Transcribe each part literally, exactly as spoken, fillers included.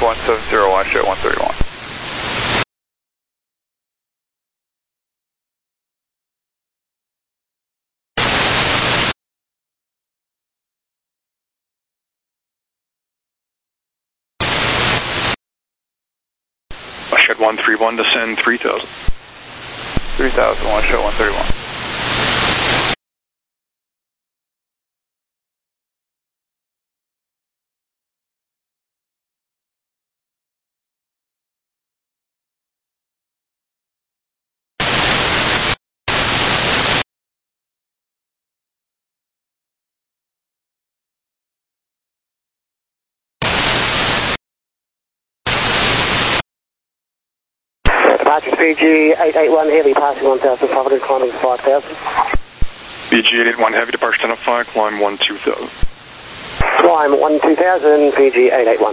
one seven zero, watch at one thirty-one. Shed one three one, descend three thousand. three thousand, watch at one thirty-one. Departure P G eight eight one, heavy passing one thousand five hundred, climbing five thousand. B G eight eight one, heavy departure ten oh five, climb one two thousand. Climb one two thousand, P G eight eight one.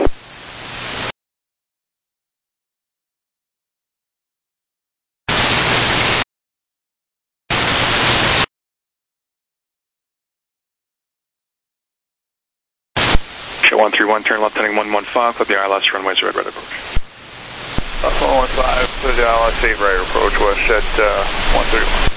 Show one three one, turn left heading one one five, clip the I L S runways red right approach. one one five, to the I L S eight right approach, west at uh, one thirty-one.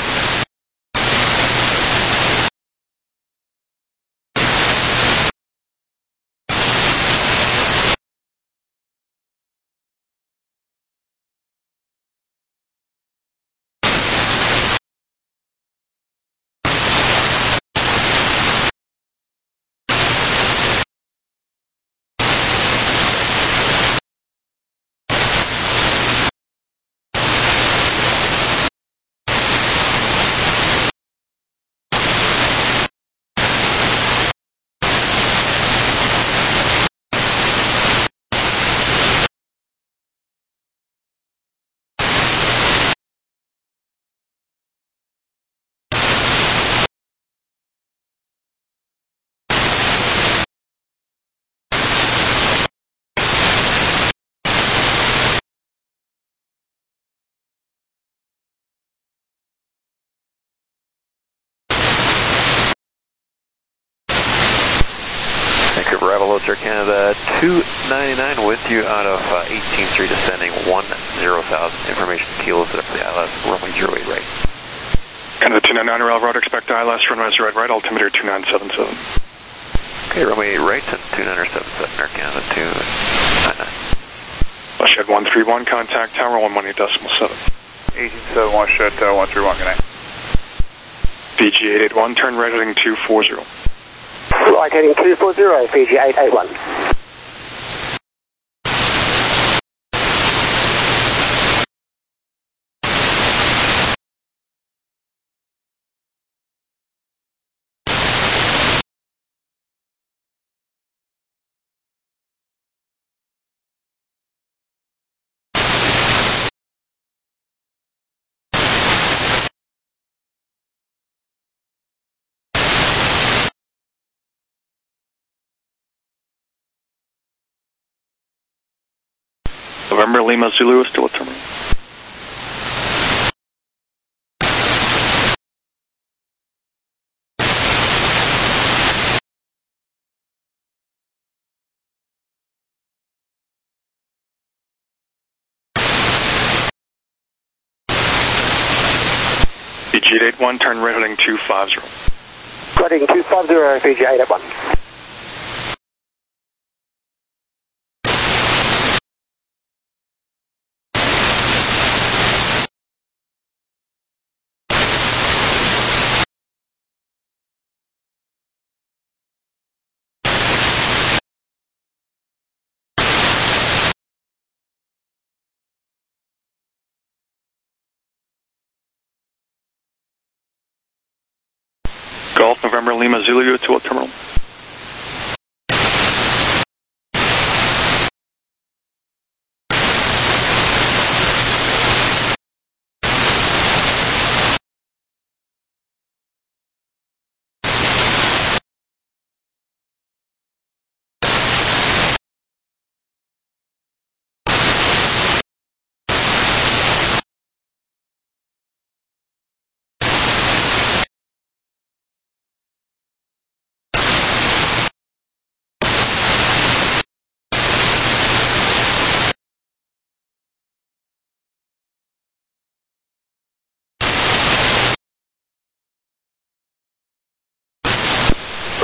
Bravo Air Canada two ninety-nine with you out of uh, eighteen three descending one zero thousand. Information kilos up for the I L S runway zero eight right. Canada two ninety-nine, rail route, expect I L S runway zero eight right, altimeter two nine seven seven. Okay, runway eight right and two nine seven seven, Air Canada two ninety-nine. Shed one three one, contact tower one one eight decimal seven. eighteen seven, watch at uh, one three one, good night. B G eight eight one, turn right heading two four zero. Right heading two four zero, P G eight eight one. November Lima Zulu is still at terminal. B G eight eight one, turn right heading two five zero. Right heading two five zero, B G eight eight one. Golf November Lima Zulu to what terminal?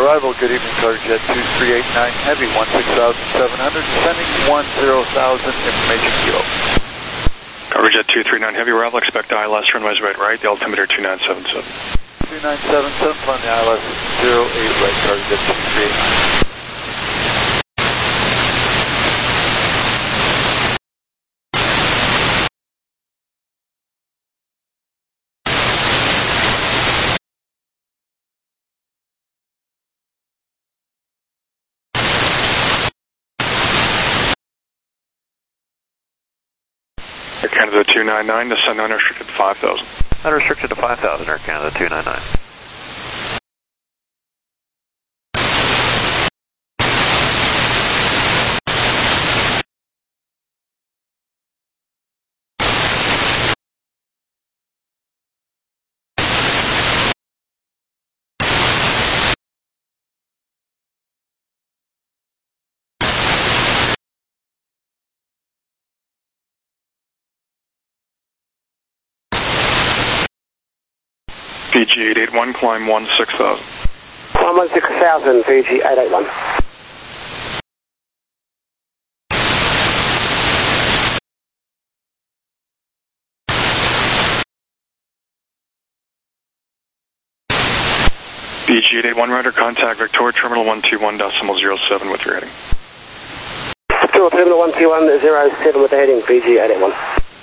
arrival, good evening, Cargojet two three eight nine Heavy, one six thousand seven hundred, descending one zero thousand, information kilo. Cargojet two three nine Heavy, arrival, expect I L S, runways right right, the altimeter two nine seven seven. two nine seven seven, flying the I L S zero eight right, Cargojet two three eight nine. Air Canada two nine nine, descend unrestricted five thousand. Unrestricted to five thousand, Air Canada two nine nine. P G eight eight one, climb one six thousand. Climb one six thousand, P G eight eight one. P G eight eight one, Ryder, contact Victoria Terminal one two one decimal zero seven with your heading. Victoria Terminal one two one zero seven with the heading, P G eight eight one.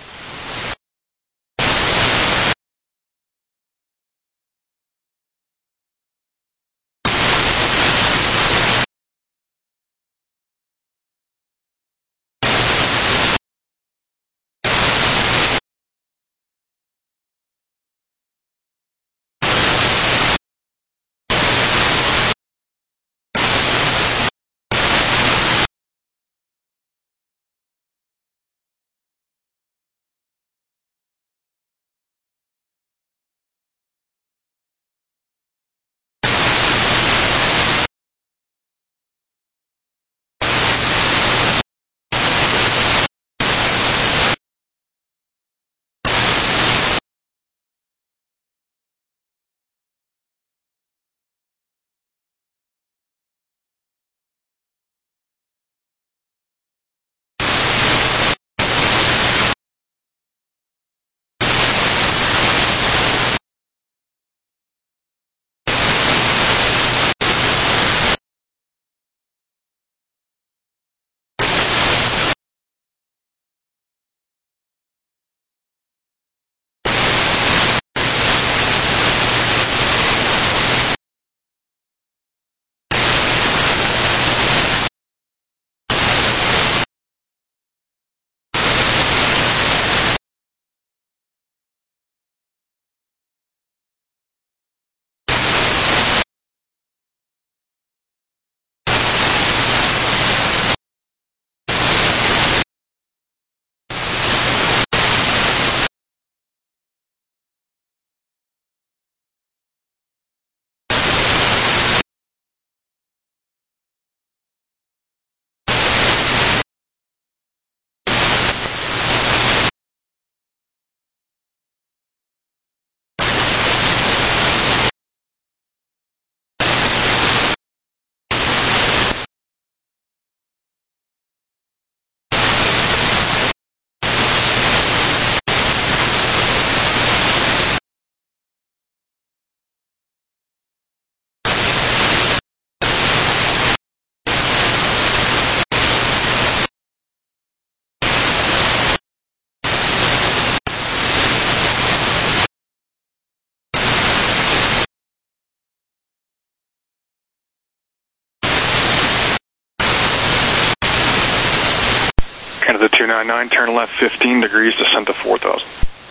Canada two nine nine, turn left fifteen degrees, descend to four thousand.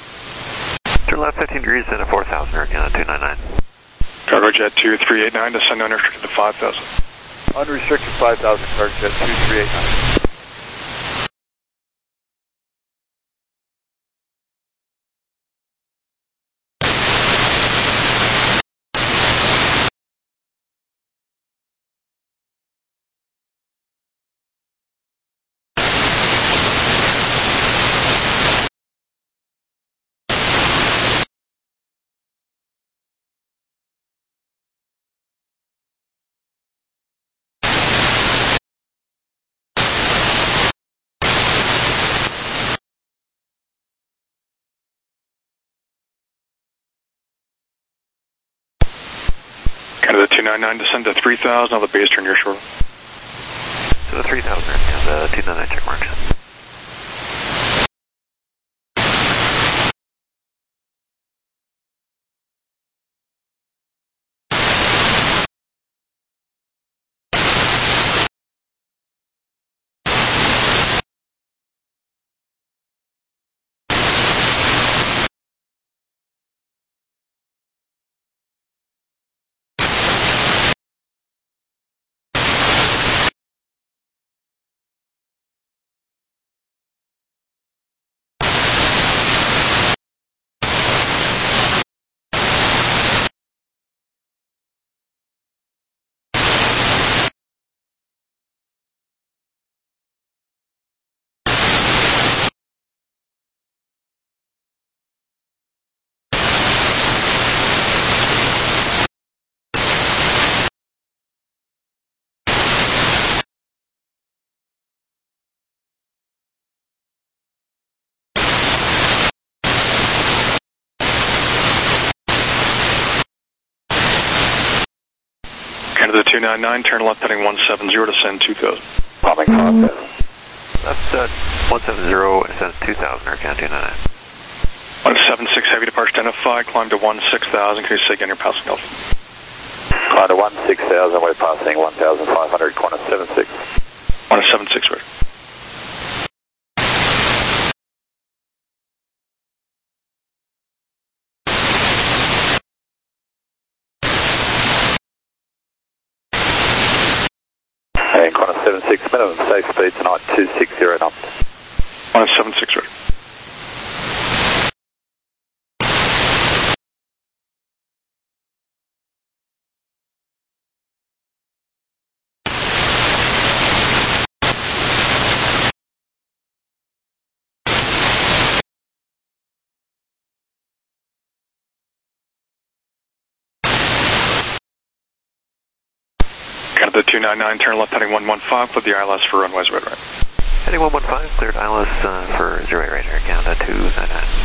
Turn left fifteen degrees, descend to four thousand, Air Canada two nine nine. Cargojet two three eight nine, descend unrestricted to five thousand. Unrestricted five thousand, Cargojet two three eight nine. two nine nine, descend to three thousand on the base turn, your short. To the three thousand, and uh, two nine nine check marks. Canada two nine nine, turn left heading one seven zero, descend two thousand. Climbing five Left uh, one seven zero, ascends two thousand, Air Canada two nine nine. one seven six, heavy departure identified, climb to one six thousand, can you say again your passing altitude? Climb to one six thousand, we're passing one thousand five hundred, corner seven six. one seven six, right. And corner seven six, minimum safe speed tonight two six zero knots. one seven six, right. Canada two nine nine, turn left heading one one five, put the I L S for runways red right. Heading one one five, cleared I L S uh, for zero eight right, Air Canada two nine nine.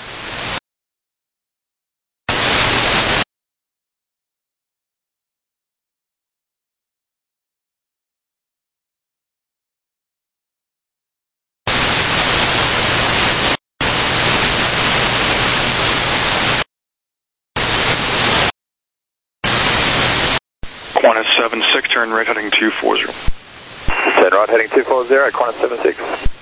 Qantas seven six, turn right heading two four zero. Turn right heading two four zero, corner seven six.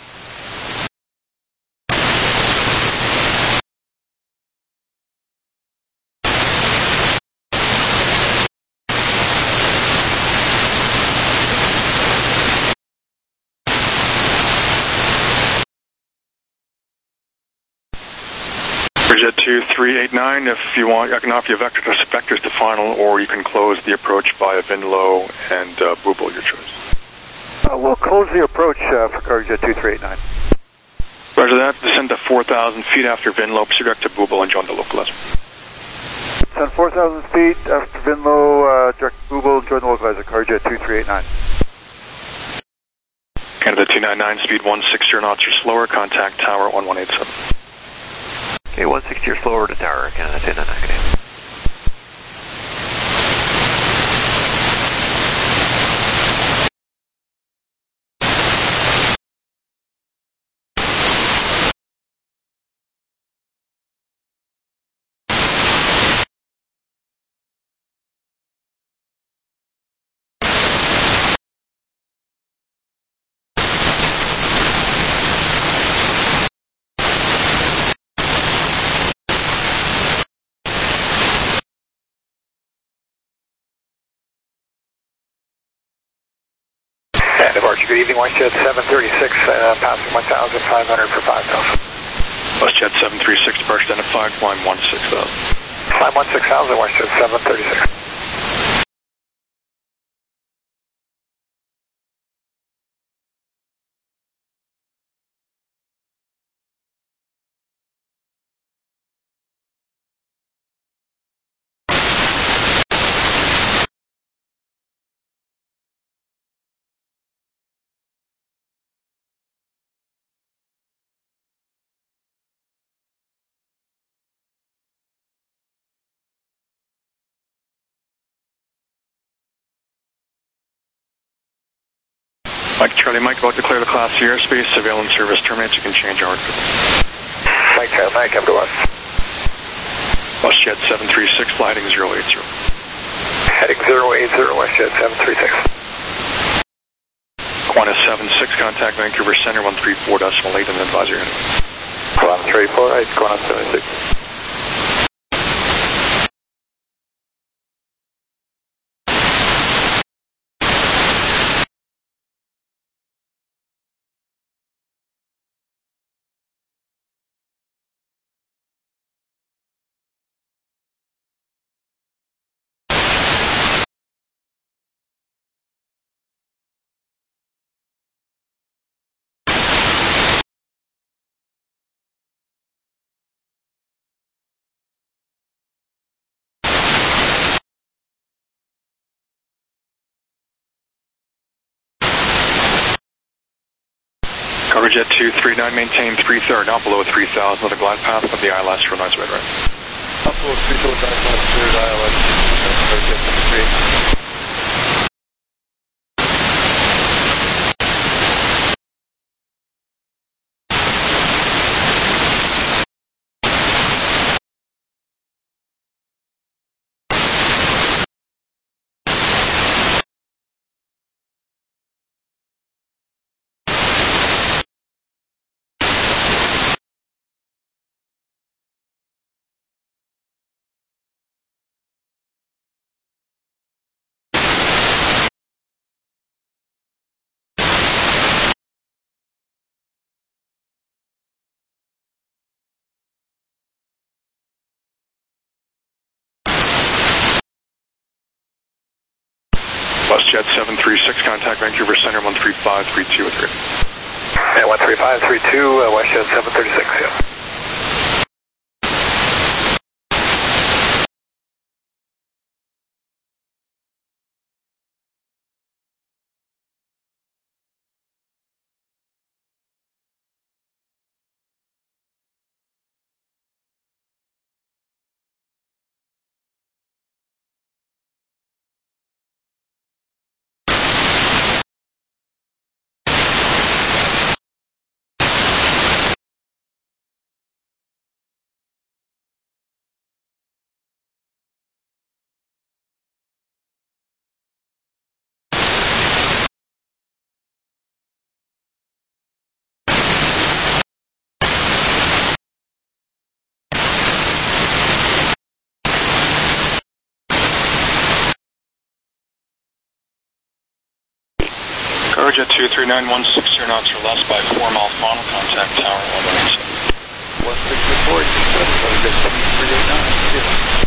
Jet two three eight nine, if you want, I can offer you vector to, vectors to final, or you can close the approach via Vinlo and uh, Booble, your choice. Uh, we'll close the approach uh, for Cargojet two three eight nine. Roger that, descend to four thousand feet after Vinlo, proceed direct to Booble and join the localizer. Descend four thousand feet after Vinlo, uh, direct Google, join the localizer, Cargojet two three eight nine. Canada two nine nine, speed one six zero knots or slower, contact tower one one eight seven. Okay, one sixty or slower to tower, Canada two nine nine. And departure, good evening, WestJet seven thirty-six, uh, passing one thousand five hundred for five thousand. WestJet seven three six, departure identified, climb one six thousand. Climb one six thousand, WestJet seven thirty-six. Mike Charlie Mike, about to clear the Class C airspace. Surveillance service terminates. You can change our Mike Charlie Mike, come to one. WestJet seven three six, flight heading zero eight zero. Heading zero eight zero, WestJet seven three six. Qantas seven six, contact Vancouver Center one three four decimal eight and advise your unit. one three four eight, Qantas seven six. Coverjet two three nine, maintain three third, not below three thousand with a glide path of the I L S for nice red right. Up below three thousand, third I L S, Coverjet seven three eight. WestJet seven three six, contact Vancouver Center one three five three two three. Yeah, one three five three two, uh, WestJet seven thirty-six, yeah. Coverjet two three nine, one six zero knots or less by four mile final, contact tower one one seven. one six zero four, Coverjet seven three eight nine.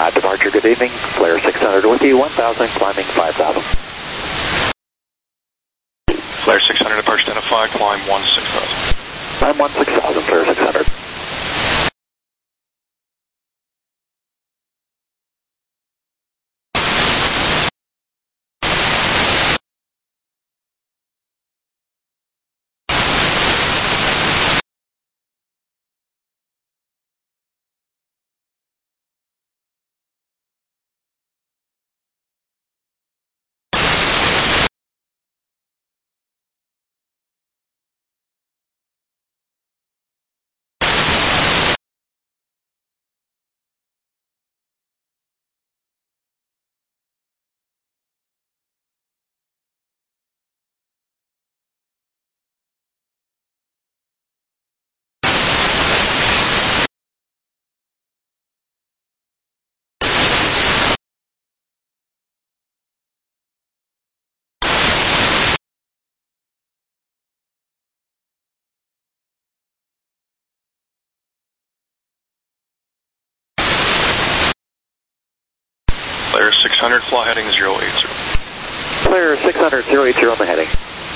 Uh, departure, good evening. Flare six hundred with you, one thousand, climbing five thousand. Flare six hundred, departure identified, climb one six thousand. Climb one six thousand, Flare six hundred. Flare six hundred, fly heading zero eight zero. Flare six hundred, zero eight zero on the heading.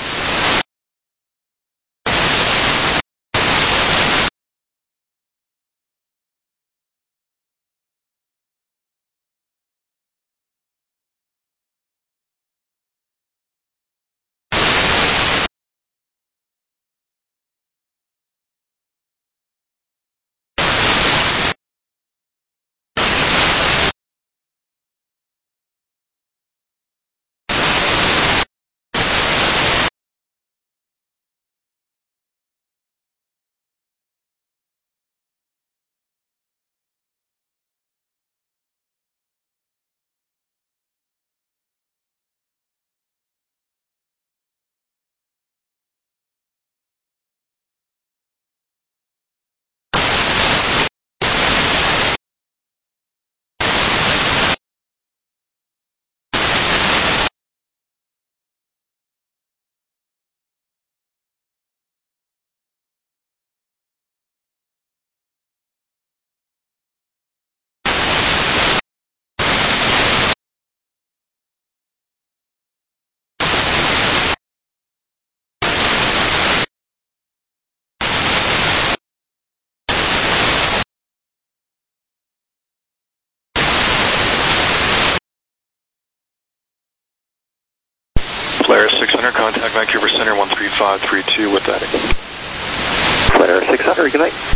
Flare six hundred, contact Vancouver Center one three five three two with that. Flare six hundred, good night.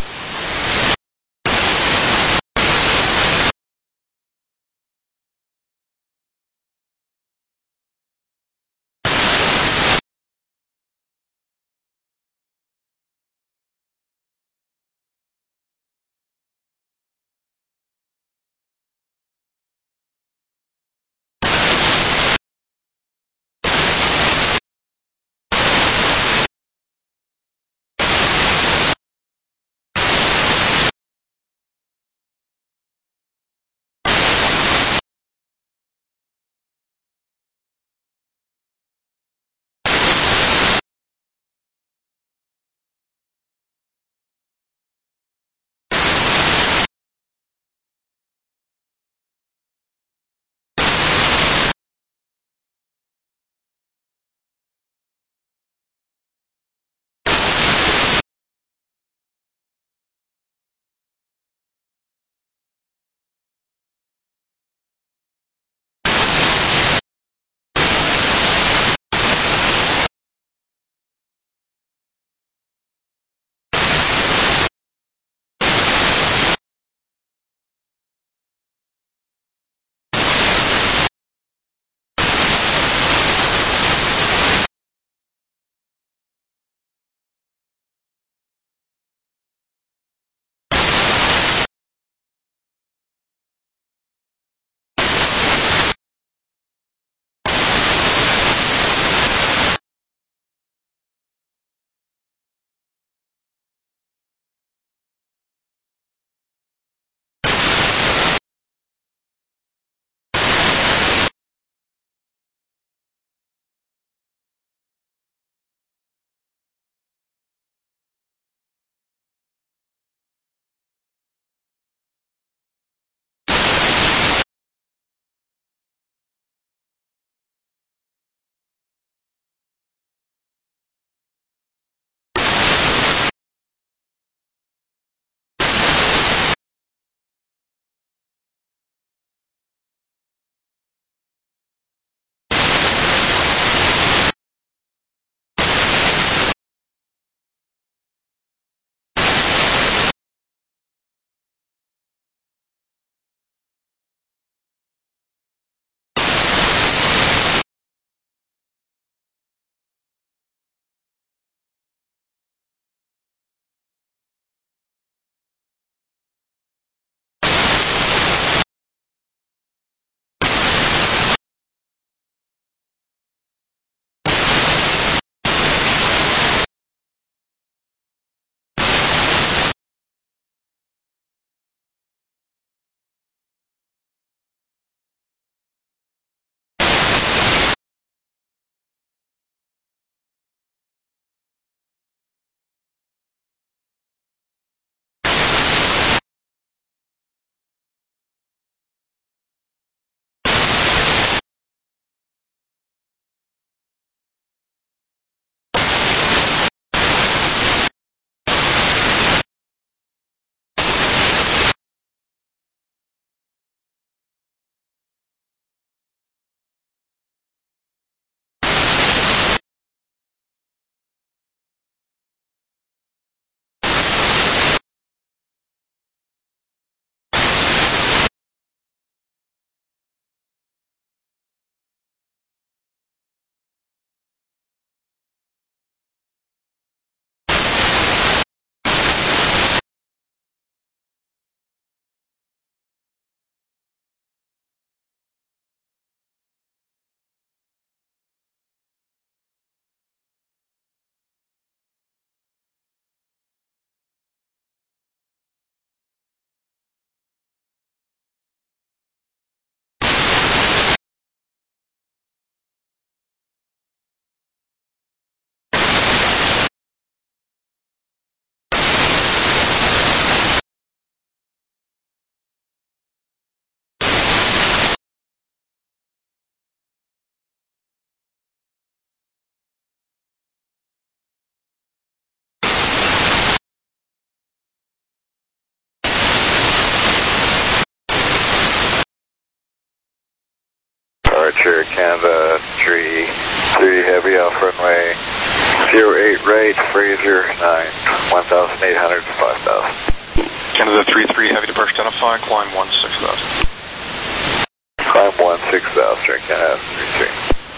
Sure, Canada three three Heavy off runway zero eight right, Fraser nine, one thousand eight hundred to five thousand. Canada three three Heavy departure identify, climb one six thousand. Climb one six thousand, sure, Canada three three.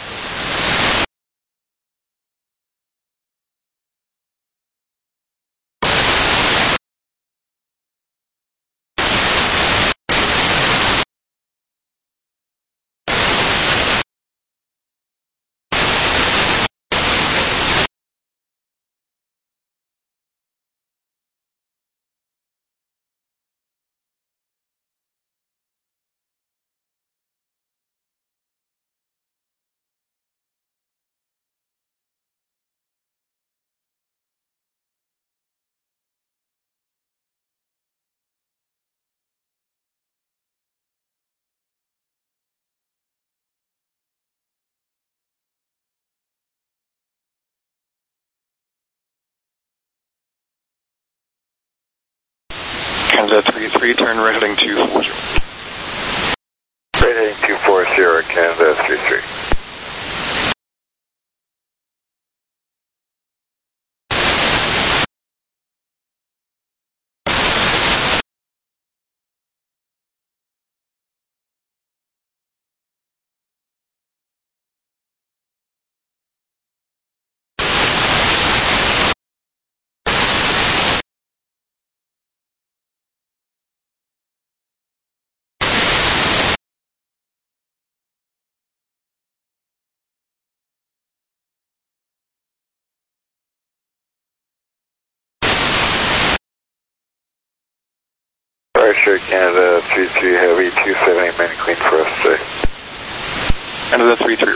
Canada three three, turn right heading two four zero. Right heading two four zero, Canada three three. Right, sure, Canada three three Heavy, two seventy main clean for us today. Canada three three.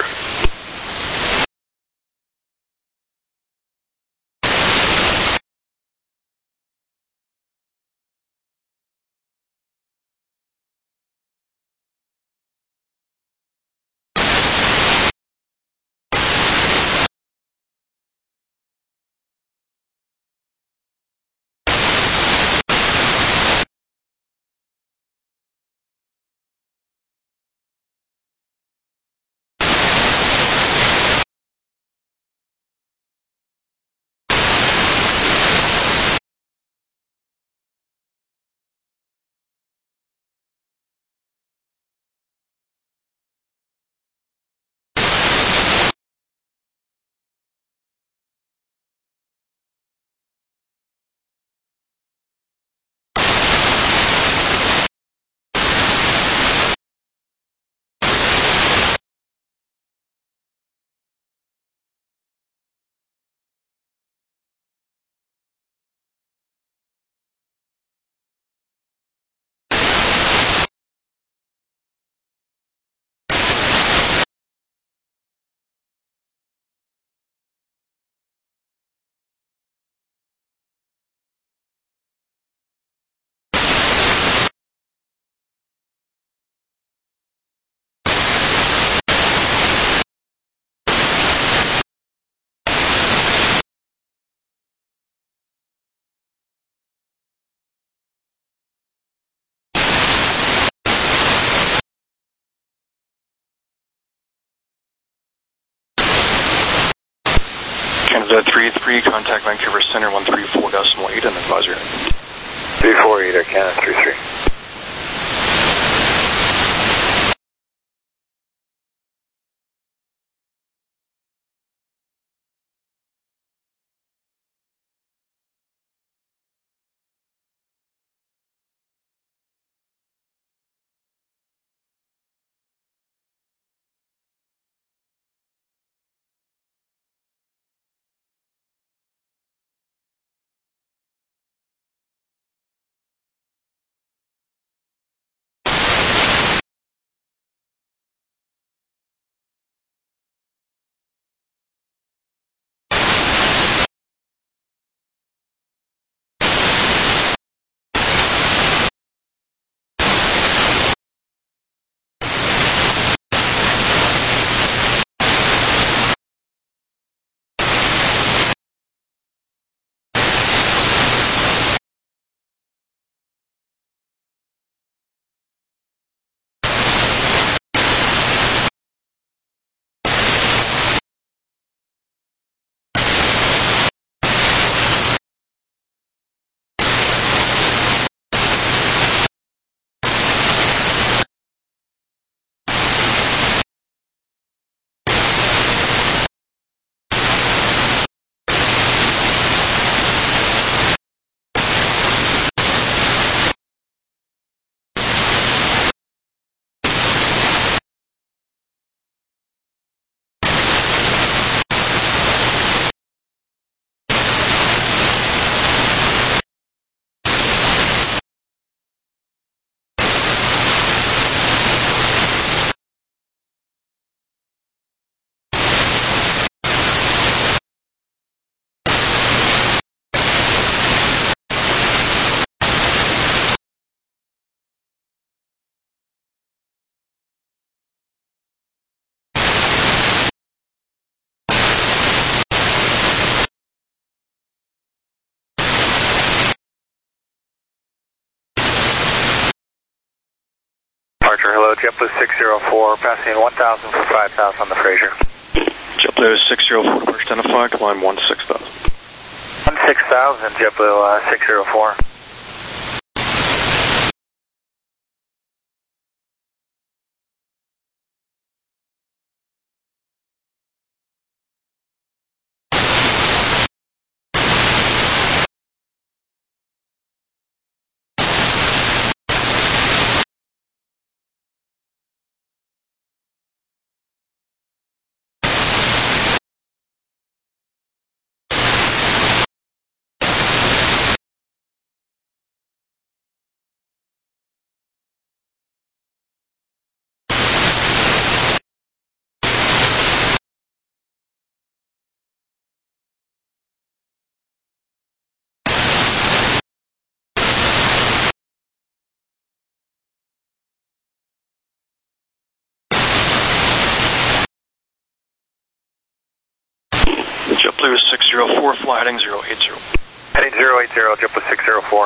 Canada three three, contact Vancouver Center one three four decimal eight and advisory. three four eight, Canada three three. JetBlue six zero four, passing one thousand for five thousand on the Fraser. JetBlue six zero four, approach identified, climb one six thousand. one six thousand, JetBlue uh, six zero four. JetBlue six zero four, fly heading zero eight zero. Heading zero eight zero, JetBlue six zero four.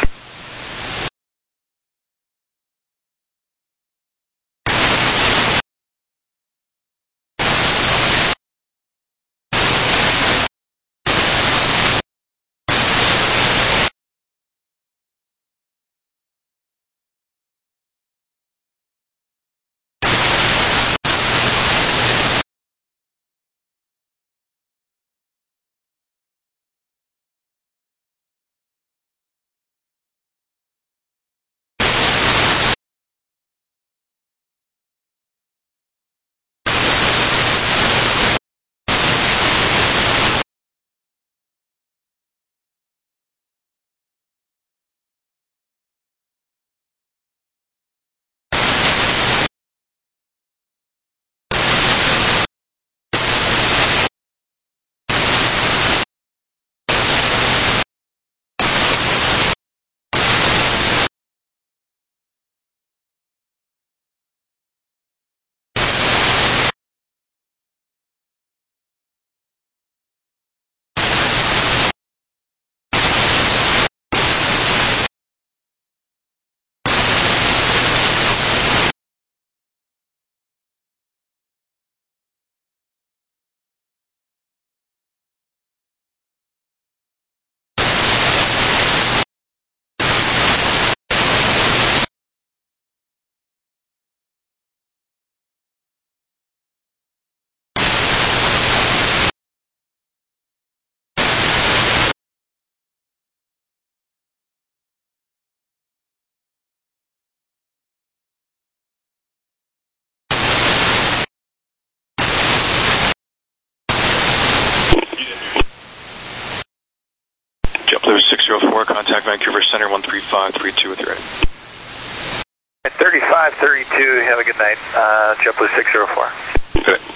JetBlue six zero four, contact Vancouver Center one three five three two with your rate. At thirty-five thirty-two, have a good night. Uh, JetBlue six zero four. Good.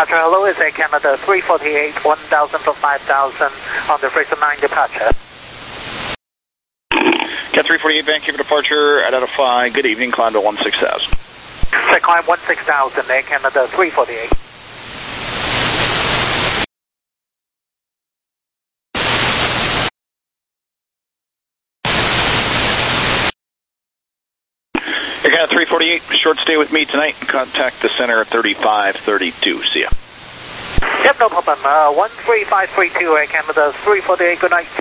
Departure, hello, is Air Canada three forty-eight, one thousand for five thousand on the Fraser nine departure. Cat three forty-eight, Vancouver departure, identify, good evening, climb to one six thousand. Check climb one six thousand, Air Canada three forty-eight. Air Canada three forty-eight, short stay with me tonight, contact the center at thirty-five thirty-two, see ya. Yep, no problem, uh, one three five three two, Air Canada three forty-eight, good night.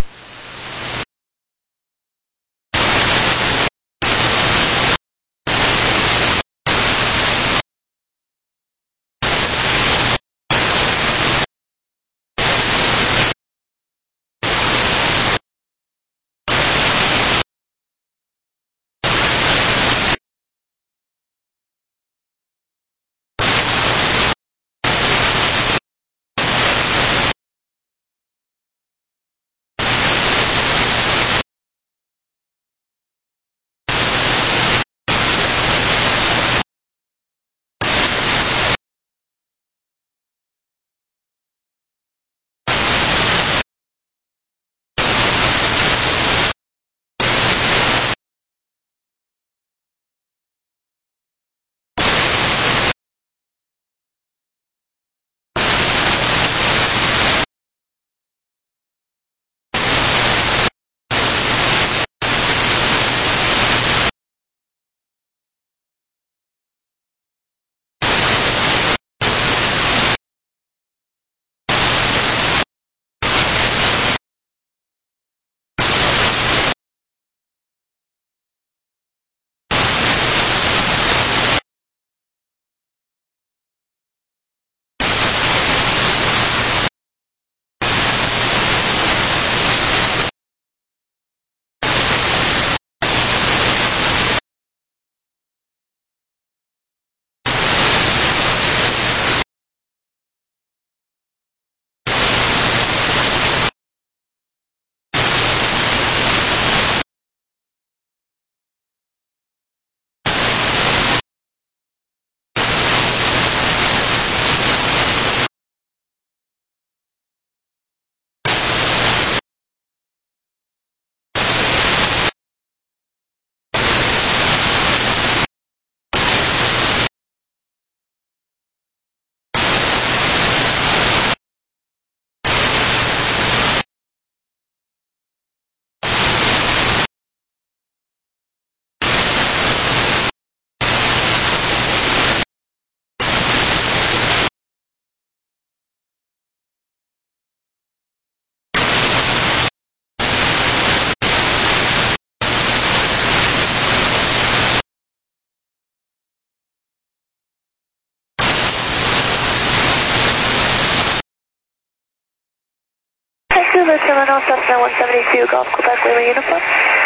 Vancouver, Terminal Cessna one seventy-two, Golf Quebec, Lima Uniform.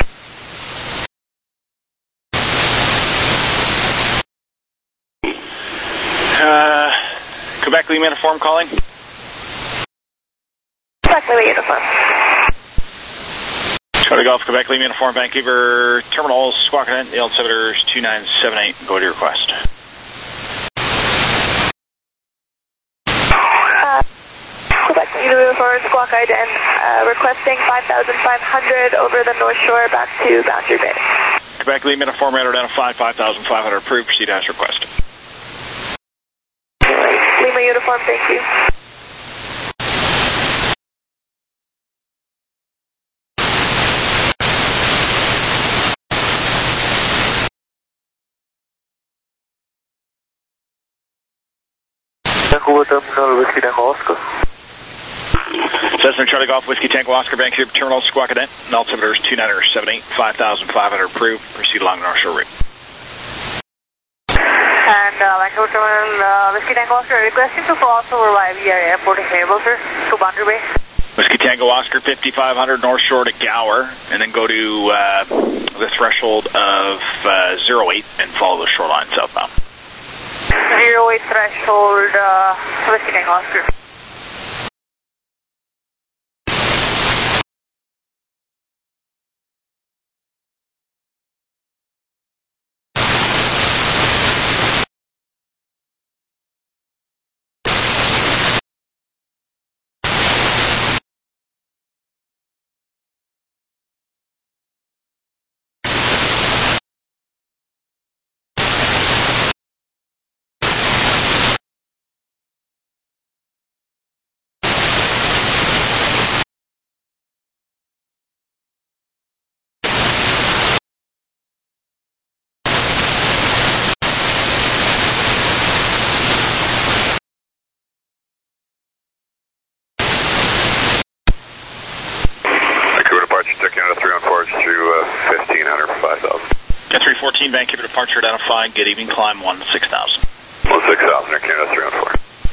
Uh, Quebec Lima Uniform calling. Quebec Lima Uniform. Charlie Golf, Quebec Lima Uniform, Vancouver Terminal, Squawk Event, the altimeter's two nine seven eight, go to your request. Uh, Quebec Lima Uniform, Squawk Ident, uh, requesting five thousand five hundred over the North Shore back to Boundary Bay. Quebec Lima Uniform, radar identified, five thousand five hundred approved, proceed as requested. Lima Uniform, thank you. Vancouver Terminal, Whiskey Tango Oscar. Cessna Charlie Golf, Whiskey Tango Oscar, Vancouver Terminal, Squawk Event, altimeter's two nine seven eight, five thousand five hundred approved, proceed along the North Shore route. And uh, Vancouver Terminal, uh, Whiskey Tango Oscar, requesting to cross over via V I Airport available, sir, to Boundary Bay. Whiskey Tango Oscar, fifty-five hundred North Shore to Gower, and then go to uh, the threshold of uh, zero eight and follow the shoreline southbound. zero eight threshold, uh, Whiskey Tango Oscar. fourteen, Vancouver departure identified. Good evening, climb one six thousand. one six thousand, Air Canada three one four.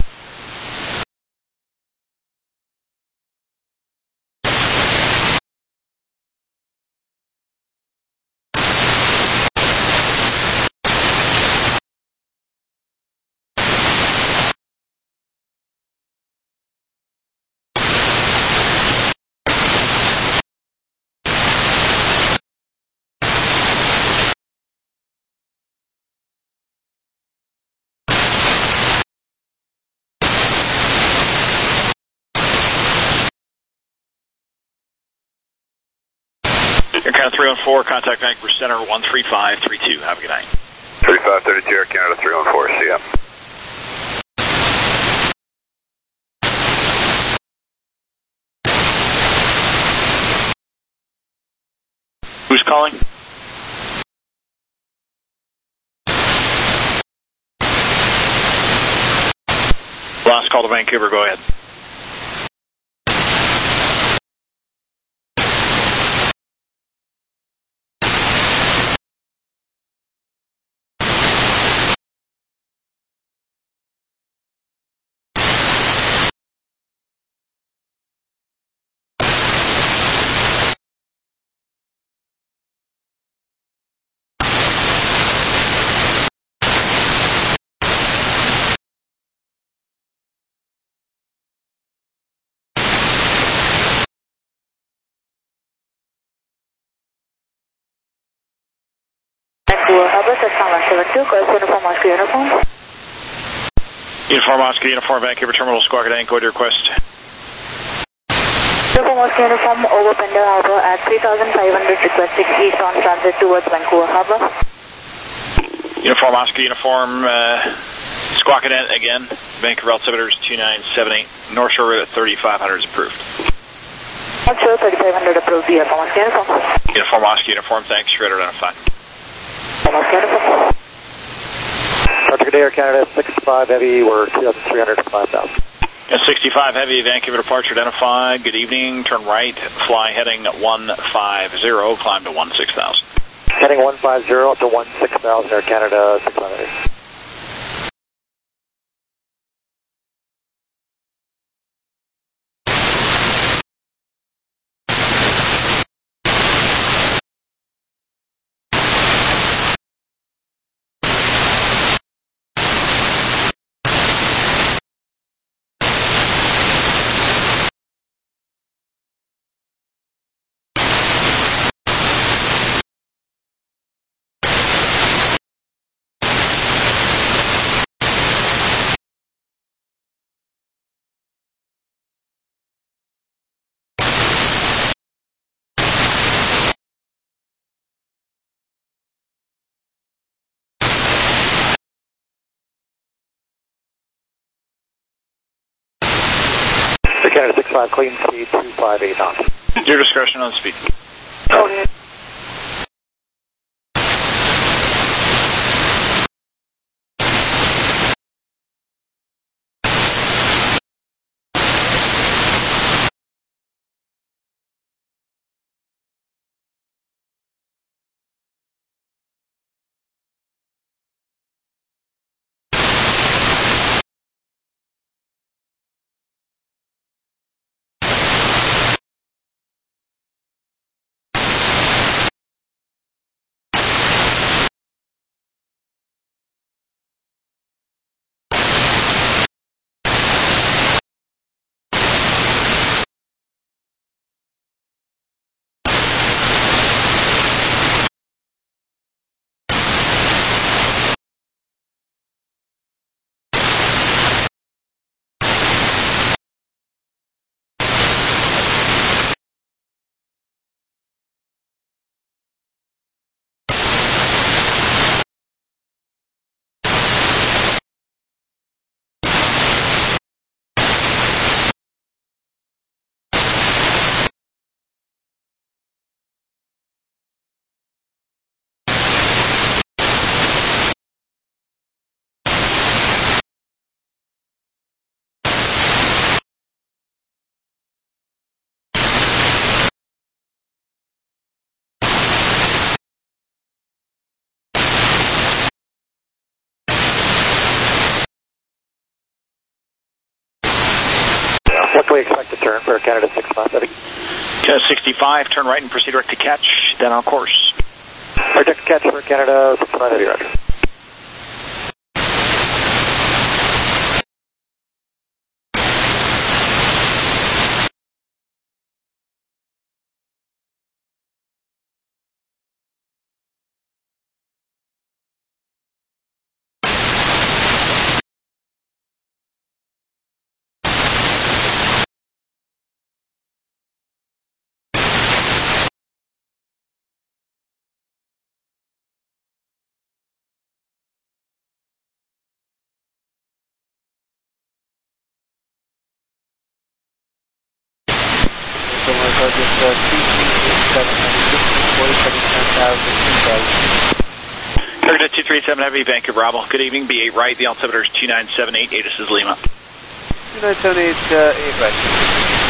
Air Canada three one four, contact Vancouver Center one three five three two. Have a good night. thirty-five thirty-two, Air Canada three one four, C M. Who's calling? Last call to Vancouver, go ahead. Uniform Oscar Uniform. Uniform Oscar Uniform, Vancouver Terminal, Squawk at Anchor, request. Uniform Oscar Uniform over Pender Harbor at three thousand five hundred, requesting east on transit towards Vancouver Harbor. Uniform Oscar Uniform, uh, Squawk at again. Vancouver altimeters two nine seven eight. North Shore route at thirty-five hundred is approved. North Shore thirty-five hundred approved. Uniform Oscar Uniform. Uniform Oscar Uniform, thanks. Radar identified. Uniform Oscar Uniform. Roger, Air Canada sixty-five Heavy, we're two thousand three hundred to five thousand. sixty-five Heavy, Vancouver departure identified. Good evening, turn right, fly heading one five zero, climb to one six thousand. Heading one five zero up to one six thousand, Air Canada six hundred. Canada six five, clean speed two five eight knots. Your discretion on speed. Okay. What can we expect to turn for Canada six five Heavy? Canada sixty-five, turn right and proceed direct to catch, then on course. Direct to catch for Canada six five Heavy, roger. Target two three seven Heavy, Vancouver Bravo. Good evening, B eight right, the altimeter is two nine seven eight, ATIS is Lima. two nine seven eight, uh, eight right.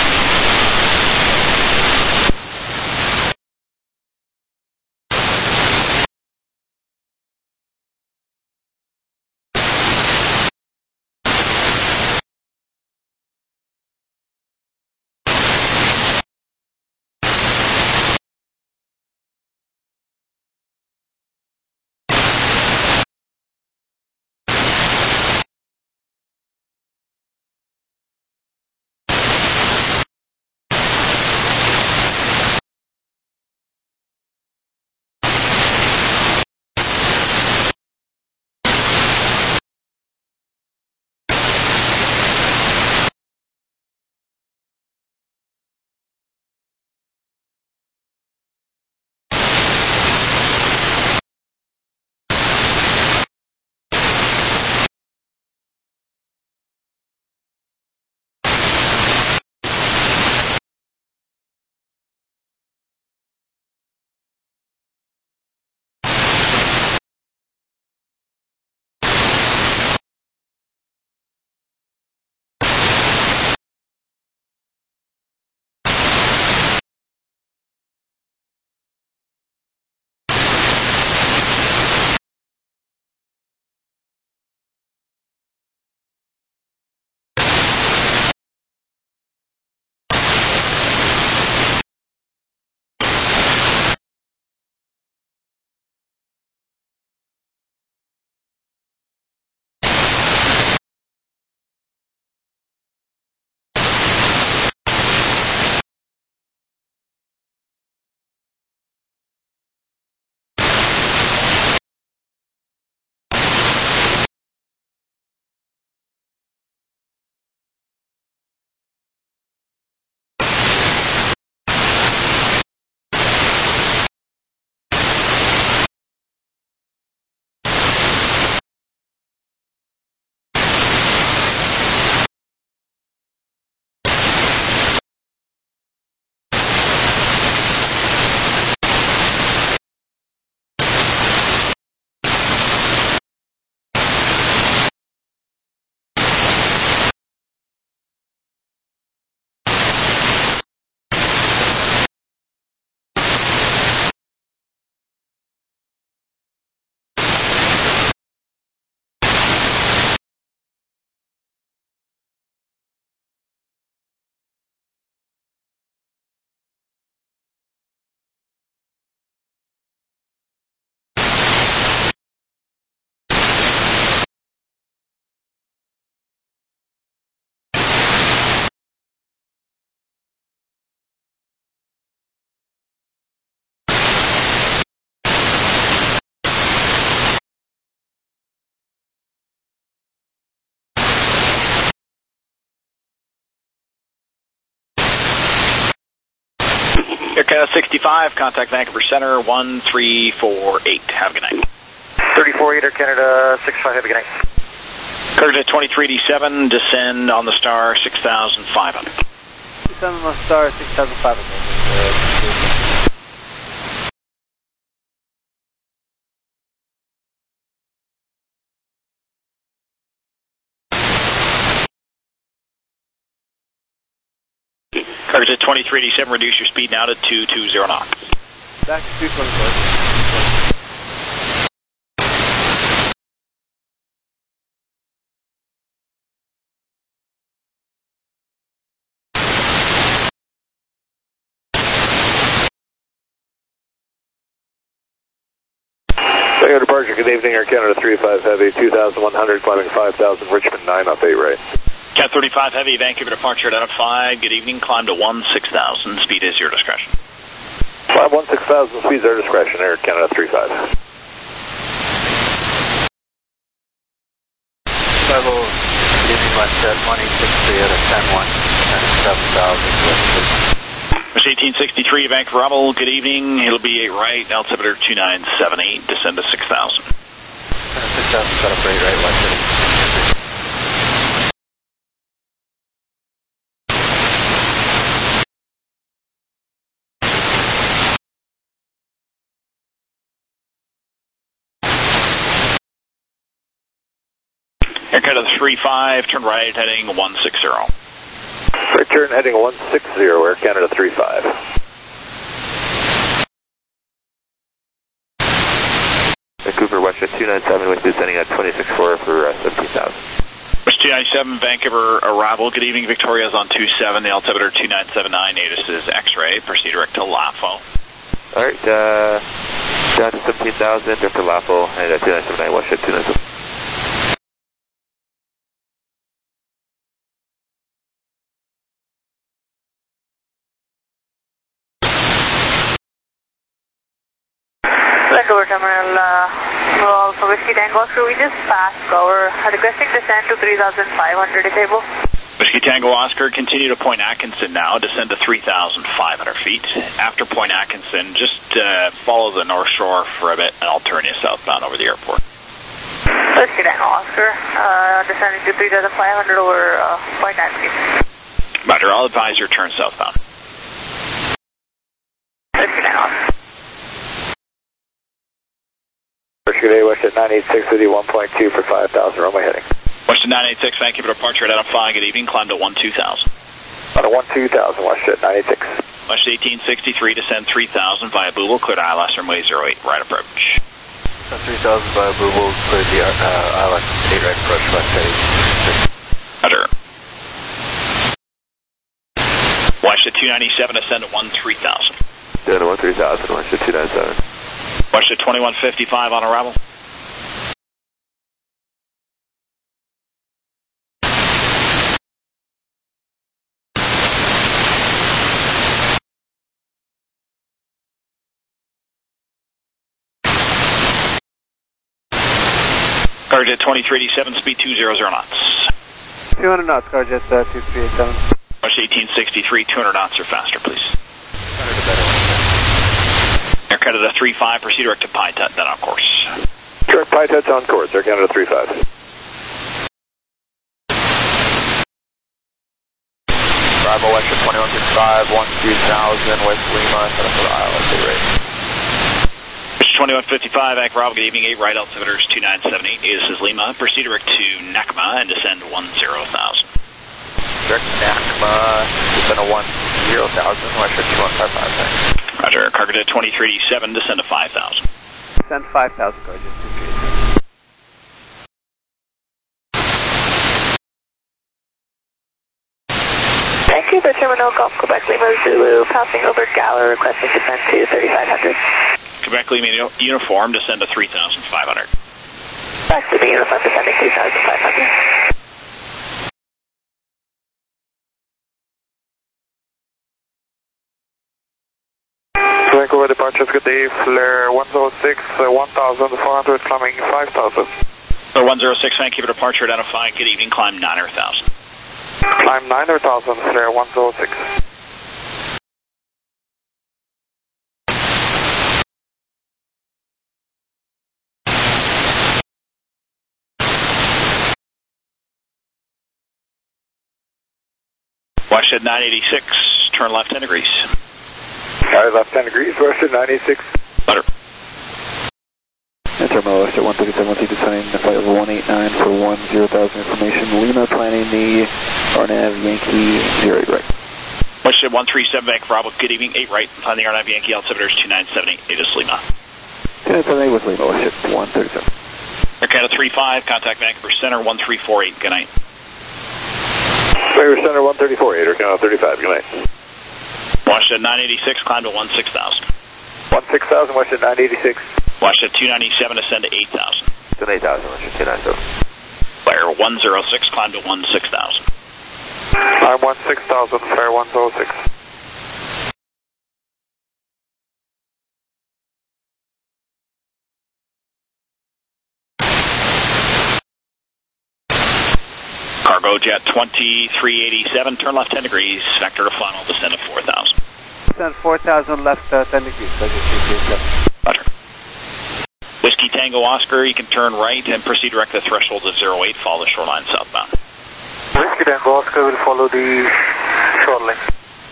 Air Canada sixty-five, contact Vancouver Center, one three four eight. Have a good night. thirty-four eight, Air Canada six five, have a good night. Curtis twenty-three eighty-seven, descend on the star six thousand five hundred. Descend on the star six thousand five hundred. Target twenty-three eighty-seven, reduce your speed now to two two zero knots. Back to two twenty-four. Air departure, good evening, Air Canada three five Heavy, two thousand one hundred, climbing five thousand, Richmond nine off eight right. Cat thirty-five Heavy, Vancouver departure identified, good evening, climb to one six thousand, speed is your discretion. Climb one six thousand, speed is our discretion, Air Canada three five. Level, good evening, Westjet one eight six three at a ten one, and seven thousand, West eighteen sixty-three, Vancouver Rebel, good evening, it'll be eight right, altimeter two nine seven eight, descend to six thousand. six thousand, set up eight right, Westjet. Air Canada three five, turn right, heading one six zero. Return heading one six zero, Air Canada three five. Vancouver, Westjet two nine seven, with descending at twenty-six four for uh, seventeen thousand. West two ninety-seven, Vancouver arrival, good evening, Victoria's on two seven, the altimeter two nine seven nine, Natus is X-ray, proceed direct to LAFO. Alright, uh, down to seventeen thousand, direct to LAFO, and uh, two nine seven nine, Westjet two nine seven. Vancouver Terminal, uh, for Whiskey Tango Oscar, we just passed our requesting descent to three thousand five hundred if able. Whiskey Tango Oscar, continue to Point Atkinson now, descend to three thousand five hundred feet. After Point Atkinson, just uh, follow the North Shore for a bit, and I'll turn you southbound over the airport. Whiskey Tango Oscar, uh, descending to three thousand five hundred over uh, Point Atkinson. Roger, I'll advise your turn southbound. Whiskey Tango Oscar. Good day, Westjet nine eight six with you, one point two for five thousand, runway heading. Westjet nine eight six, Vancouver departure identifying, good evening, climb to one two thousand. On a one two thousand, Westjet nine eight six. Westjet eighteen sixty-three, descend three thousand via Booble, clear to I L S runway zero eight, right approach. three thousand via Booble, clear the uh, I L S eight right approach, Westjet eighteen sixty-three. Roger. Westjet two ninety-seven, ascend to one three thousand. Down to one three thousand, Westjet two ninety-seven. Westjet twenty-one fifty-five on arrival. Carjet twenty-three eighty-seven, speed two hundred knots. two hundred knots, Carjet uh, two three eight seven. Westjet eighteen sixty-three, two hundred knots or faster, please. one hundred better one. Air Canada three five, proceed direct to Pi Tut, then on course. Direct Pi Tut's on course, Air Canada three five. Bravo, Westjet twenty-one fifty-five, one two thousand, West Lima, set up for the I L S eight right. twenty-one fifty-five, Vac Bravo, good evening, eight right, altimeter is two nine seven eight, this is Lima, proceed direct to Nakama and descend one zero thousand. Direct to Nakama, descend to one zero thousand, Westjet two one five five, thanks. Roger, Cargo twenty-three eighty-seven, descend to five thousand. Descend five thousand, Cargo two three eight seven. Vancouver Terminal, Golf Quebec Lima Zulu, passing over Gala, requesting descent to thirty-five hundred. Quebec Lima Uniform, descend to three thousand five hundred. Back to the Uniform, descending two thousand five hundred. Vancouver departures, good day, flare one oh six, uh, one thousand four hundred, climbing five thousand. Flare one oh six, Vancouver departure identified, good evening, climb nine hundred thousand. Climb nine hundred thousand, flare one oh six. Westjet nine eighty-six, turn left ten degrees. Alright, left ten degrees, Westjet nine eighty-six. Butter. Terminal Westjet one thirty-seven, one descending the flight level one eight nine for one zero thousand information. Lima planning the R N A V Yankee zero eight right. Westjet one three seven, Vac Bravo, good evening, eight right, planning R N A V Yankee, altimeter is two nine seven eight, it is Lima. two nine seven eight with Lima, Westjet one thirty-seven. Air Canada three five, contact Vancouver Center one three four eight, good night. Vancouver Center one thirty-four eight, Air Canada thirty-five, good night. Westjet nine eighty-six, climb to one six thousand. one six thousand, Westjet nine eighty-six. Westjet two ninety-seven, ascend to eight thousand. Then eight thousand, Westjet two ninety-seven. Flyer one zero six, climb to one six thousand. I'm one six thousand, flare one zero six. Cargo jet twenty-three eighty-seven, turn left ten degrees, vector to final, descend to four thousand. Descend four thousand, left uh, ten degrees, Roger. Whiskey Tango Oscar, you can turn right and proceed direct to the threshold of zero eight, follow the shoreline southbound. Whiskey Tango Oscar will follow the shoreline.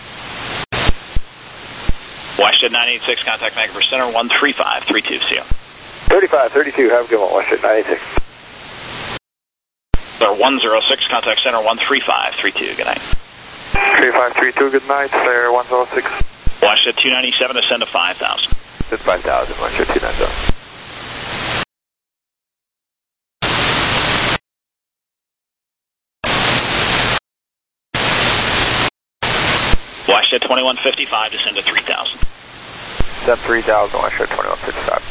Westjet nine eighty-six, contact Vancouver Center, one three five three two, see you. thirty-five thirty-two, have a good one, Westjet nine eighty-six. Flare one zero six, contact center one three five three two, good night. three five three two, good night, flare one zero six. Westjet two ninety-seven, ascend to five thousand. That's five thousand, Westjet two ninety-seven. Westjet twenty-one fifty-five, descend to three thousand. Descend three thousand, Westjet twenty-one fifty-five.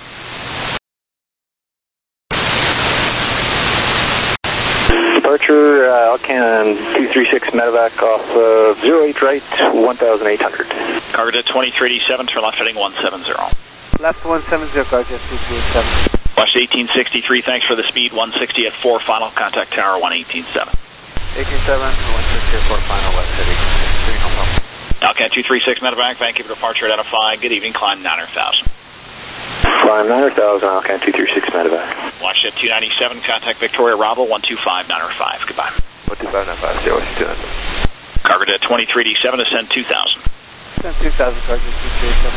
Departure, uh, Alcan two three six medevac off uh, zero eight right, one thousand eight hundred. Cargo jet twenty-three eighty-seven, turn left heading one seven zero. Left one seven zero, cargo jet two three eight seven. Westjet eighteen sixty-three, thanks for the speed, one sixty at four, final, contact tower one eighteen seven. eighteen seven, one sixty at four, final, west heading three, no problem. Alcan two three six medevac, Vancouver departure identified, good evening, climb nine hundred thousand. Climb nine hundred thousand, Alcan two three six medevac. Westjet two ninety-seven, contact Victoria Bravo one two five nine zero five, goodbye. one two five nine five, zero, Westjet two ninety-seven. Cargo jet twenty-three eighty-seven, ascend two thousand. Descend two thousand, cargo jet two three eight seven.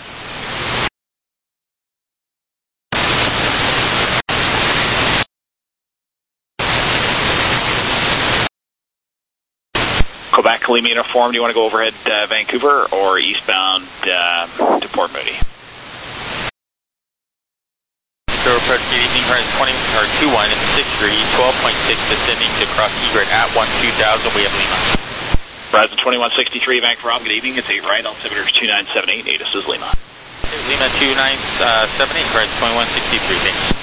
Quebec, Lima uniform, do you want to go overhead uh, Vancouver or eastbound uh, to Port Moody? So approach, good evening, Horizon twenty, or two one, six three, twelve point six, descending to cross egret at one two thousand, we have Lima. Horizon twenty-one sixty-three, Vancouver, good evening, it's eight right, altimeter two nine seven eight, ATIS is Lima. Lima two nine seven eight, Horizon twenty-one sixty-three, thanks.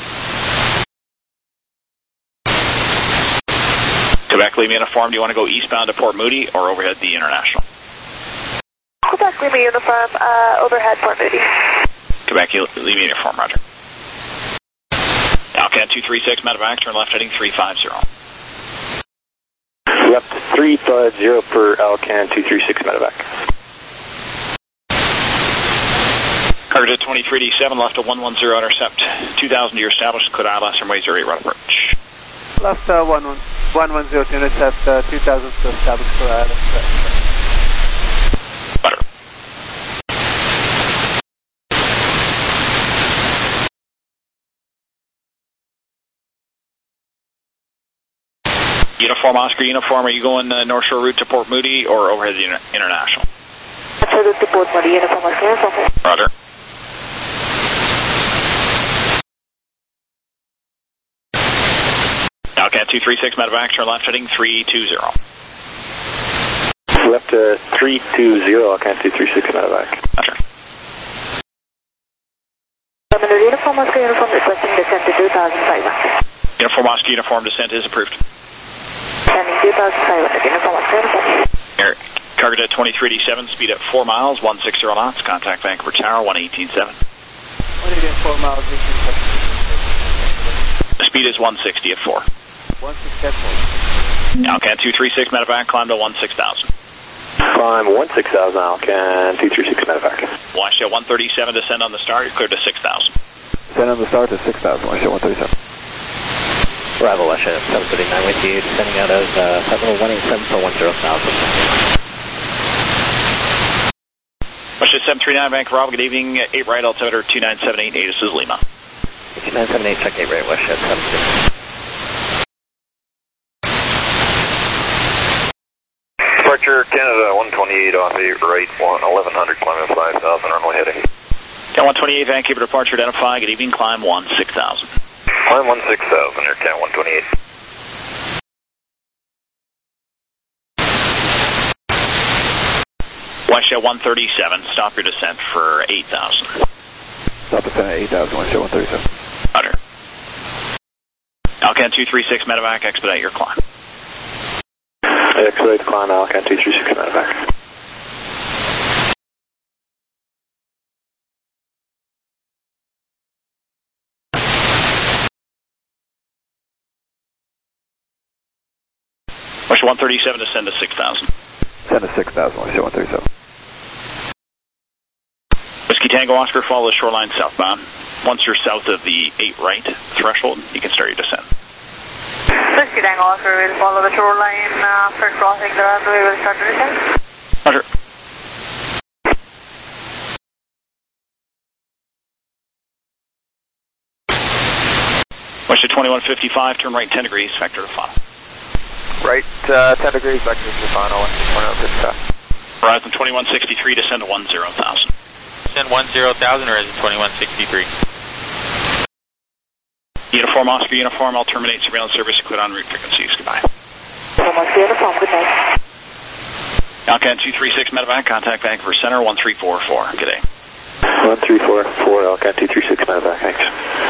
Quebec, Lima uniform, do you want to go eastbound to Port Moody or overhead the International? Quebec, Lima uniform, uh, overhead Port Moody. Quebec, Lima uniform, roger. Alcan two three six, medevac, turn left heading three five zero. Left three five zero per Alcan two three six medevac. Cargo jet twenty-three eighty-seven, left to one one zero, intercept two thousand to your established, Cook Island, runway zero eight, right approach. Left uh, one one one one zero to intercept uh, two thousand to establish Cook Island. Butter. Uniform, Oscar uniform, are you going uh, North Shore route to Port Moody or overhead the inter International? Route to Port Moody, uniform, Oscar uniform. Roger. Alcan two three six, medevac, turn left heading three two zero. Left uh, three two zero, Alcan two three six medevac. Roger. Uniform, Oscar uniform, requesting descent to two thousand five hundred. Uniform, Oscar uniform, descent is approved. Descending two thousand five hundred, uniform, Oscar uniform. Air, cargo jet twenty-three eighty-seven, speed at four miles, one sixty knots, contact Vancouver Tower, one eighteen seven. one eighteen four miles, eighteen seven. The speed is one sixty at four. one sixty at four. Alcan two three six, medevac, climb to one six thousand. Climb one six thousand, Alcan two three six medevac. Westjet one thirty-seven, descend on the start, you're cleared to six thousand. Descend on the start to six thousand, Westjet one thirty-seven. Arrival, Westjet seven thirty-nine with you, descending out of uh, flight level one eight seven for one zero thousand. Westjet seven three nine, Vancouver, good evening, eight right, altimeter two nine seven eight, ATIS is Lima. two nine seven eight, check eight right, Westjet seven three nine. Departure Canada one twenty-eight off eight right, eleven hundred, climb at five thousand, runway heading. Can one twenty-eight, Vancouver departure identify, good evening, climb one six thousand. Climb one six thousand, Air Can one twenty-eight. Westjet one thirty-seven, stop your descent for eight thousand. Stop descent at eight thousand, Westjet one thirty-seven. Roger. Alcan two three six medevac, expedite your climb. Expedite the climb, Alcan two three six medevac. Westjet one thirty-seven, descend to six thousand. Descend to six thousand, Westjet one thirty-seven. Whiskey Tango Oscar, follow the shoreline southbound. Once you're south of the eight right threshold, you can start your descent. Whiskey Tango Oscar will follow the shoreline uh, after crossing the runway. We'll start the descent. Roger. Westjet twenty-one fifty-five, turn right ten degrees, vector to final. Right, uh, ten degrees, vector to final, twenty-one fifty-five. Horizon twenty-one sixty-three, descend to one zero thousand. Descend one zero thousand, Horizon twenty-one sixty-three. Uniform Oscar, uniform, I'll terminate surveillance service, clear on route frequencies. Goodbye. Uniform, good night. Alcan two three six medevac, contact Vancouver Center one three four four. Good day. one three four four, Alcan two three six medevac, thanks.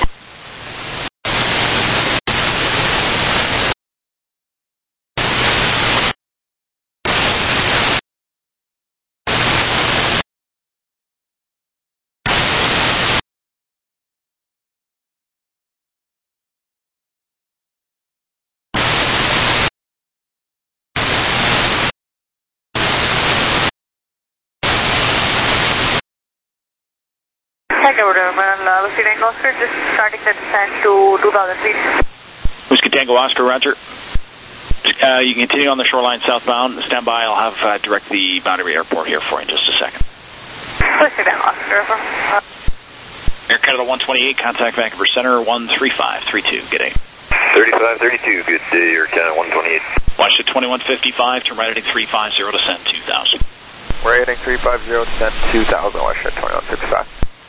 Tango Terminal, uh, Whiskey Tango Oscar, just starting the descent to two thousand feet. Whiskey Tango Oscar, roger. Uh, you can continue on the shoreline southbound. Stand by, I'll have uh, direct the Boundary Airport here for you in just a second. Whiskey Tango Oscar, uh, Air Canada one twenty-eight, contact Vancouver Center one three five three two. Good day. thirty-five thirty-two, good day, Air Canada one twenty-eight. Westjet twenty-one fifty-five, turn right heading three five zero, descend two thousand. We're heading three five zero, descend two thousand, Westjet twenty-one fifty-five.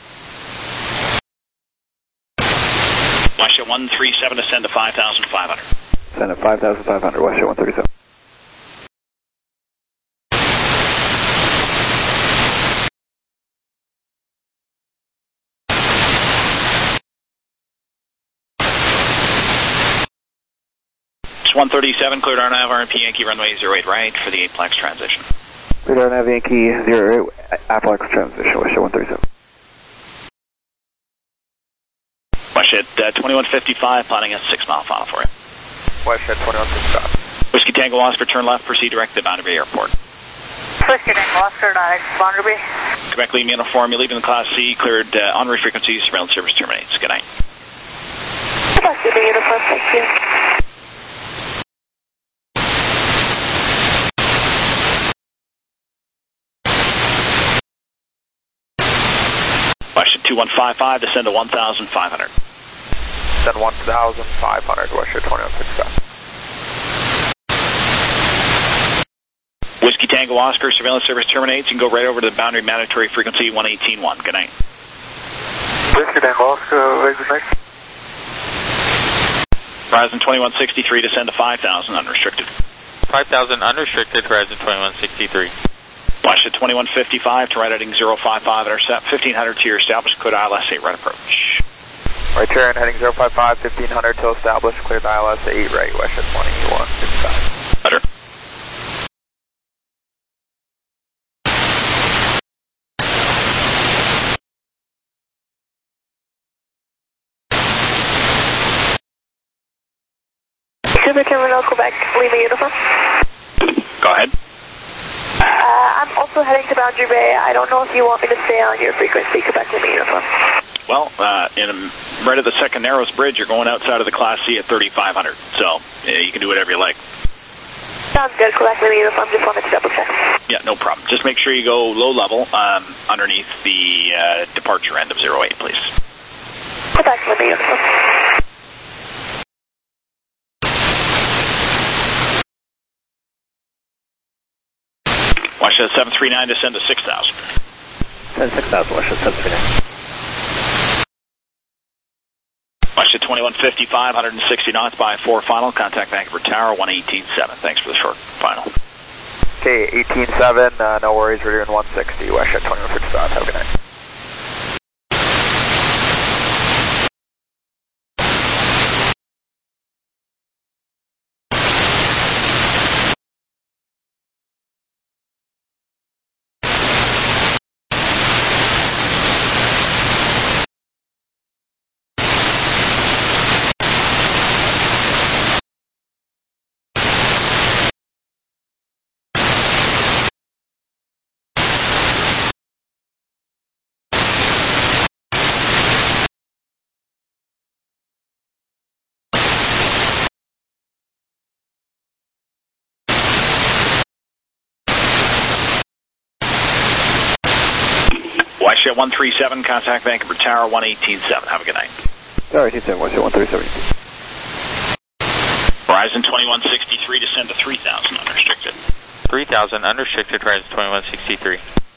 Westjet one thirty-seven, descend to five thousand five hundred. Descend at five thousand five hundred, Westjet one thirty-seven. one thirty-seven, cleared R N A V, R N P Yankee runway zero eight right for the eight plex transition. Cleared R N A V Yankee zero eight, Aplex transition, Westjet one thirty-seven. Westjet uh, twenty-one fifty-five, planning a six mile final for you. Westjet twenty-one fifty-five. Whiskey Tango Oscar, turn left, proceed direct to Boundary Bay Airport. Whiskey Tango Oscar, direct Boundary Bay. Quebec Lima uniform, you're leaving the Class C, cleared uh, on route frequencies, surveillance service terminates. Good night. Quebec Lima uniform, thank you. Westjet two one five five, descend to one thousand five hundred. Descend one thousand five hundred, Westjet twenty-one fifty-five. Whiskey Tango Oscar, surveillance service terminates. You can go right over to the boundary mandatory frequency one eighteen one. Good night. Whiskey Tango Oscar, very good night. Horizon twenty-one sixty-three, descend to five thousand, unrestricted. five thousand unrestricted, Horizon twenty-one sixty-three. Westjet twenty-one fifty-five to right heading zero five five, intercept fifteen hundred to your established, cleared I L S eight right approach. Right turn, heading zero five five, fifteen hundred to establish, cleared I L S eight right, Westjet twenty-one fifty-five. Better. Super Terminal, Quebec, Lima uniform. Go ahead. Uh, I'm also heading to Boundary Bay. I don't know if you want me to stay on your frequency, Quebec Lima uniform. Well, uh, in a, right at the second narrowest bridge, you're going outside of the Class C at thirty-five hundred. So, yeah, you can do whatever you like. Sounds good, Quebec Lima uniform. Just wanted to double check. Yeah, no problem. Just make sure you go low level um, underneath the uh, departure end of zero eight, please. Quebec Lima uniform. Westjet seven three nine, descend to six thousand. Descend six thousand, Westjet seven three nine. Westjet twenty-one fifty-five, one hundred sixty knots by four final. Contact Vancouver Tower one eighteen seven. Thanks for the short final. Okay, eighteen seven, uh, no worries, we're doing one sixty, west at twenty-one fifty-five, have a good night. Westjet one three seven, contact Vancouver Tower one eighteen seven. Have a good night. Tower eighteen seven, Westjet one three seven. Verizon twenty-one sixty-three, descend to three thousand, unrestricted. three thousand, unrestricted, Verizon twenty-one sixty-three.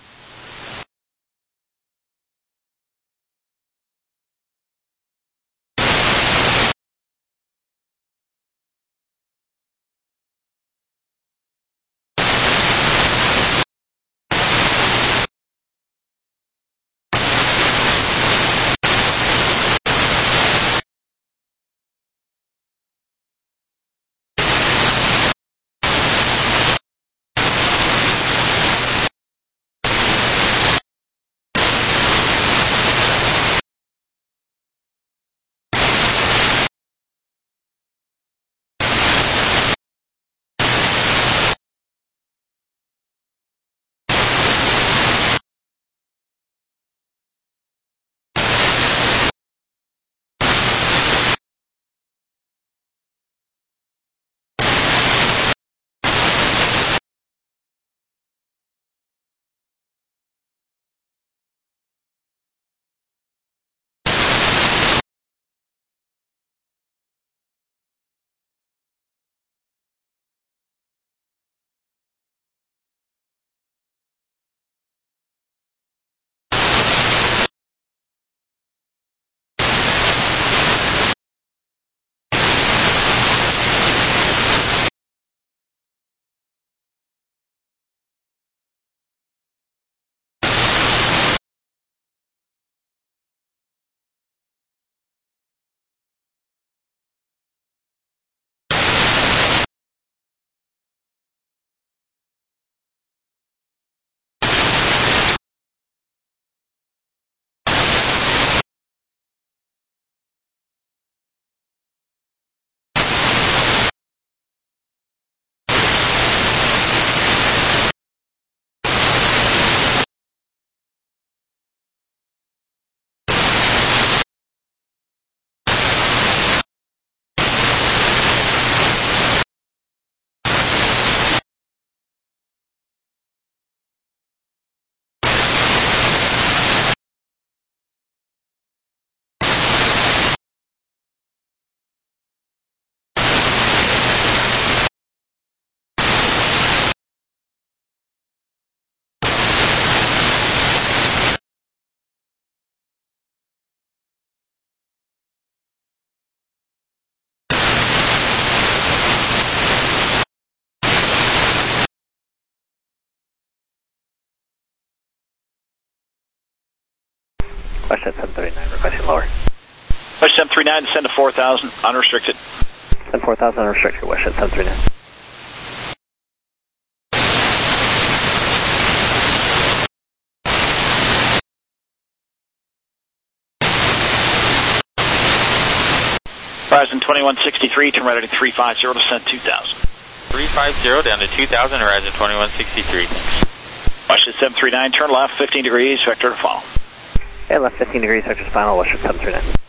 Westjet seven thirty-nine, requesting lower. Westjet seven three nine, descend to four thousand, unrestricted. Descend four thousand, unrestricted, Westjet seven three nine. Verizon twenty-one sixty-three, turn right heading three five zero, descend two thousand. three five zero down to two thousand, Horizon twenty-one sixty-three. Westjet seven three nine, turn left fifteen degrees, vector to follow. Yeah, left fifteen degrees, vector final, Westjet seven three nine.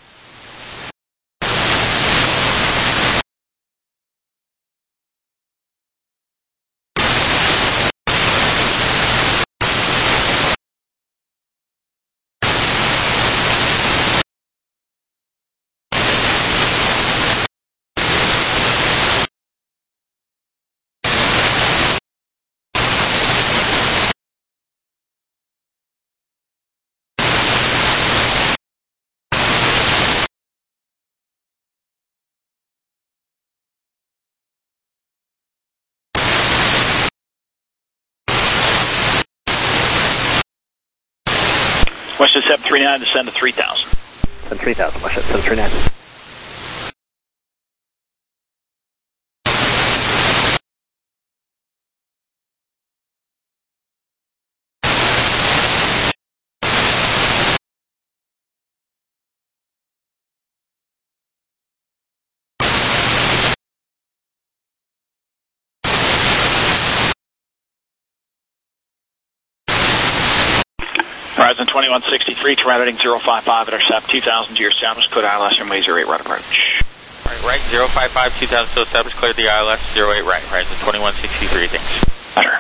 WestJet seven three nine, descend to three thousand. Descend three thousand, WestJet seven three nine. Horizon twenty-one sixty-three, terrain heading zero five five, intercept two thousand to your established code I L S, runway zero eight right approach. Right, right, zero five five, two thousand, still established, clear the I L S, zero eight right, Horizon twenty-one sixty-three, thanks. Better.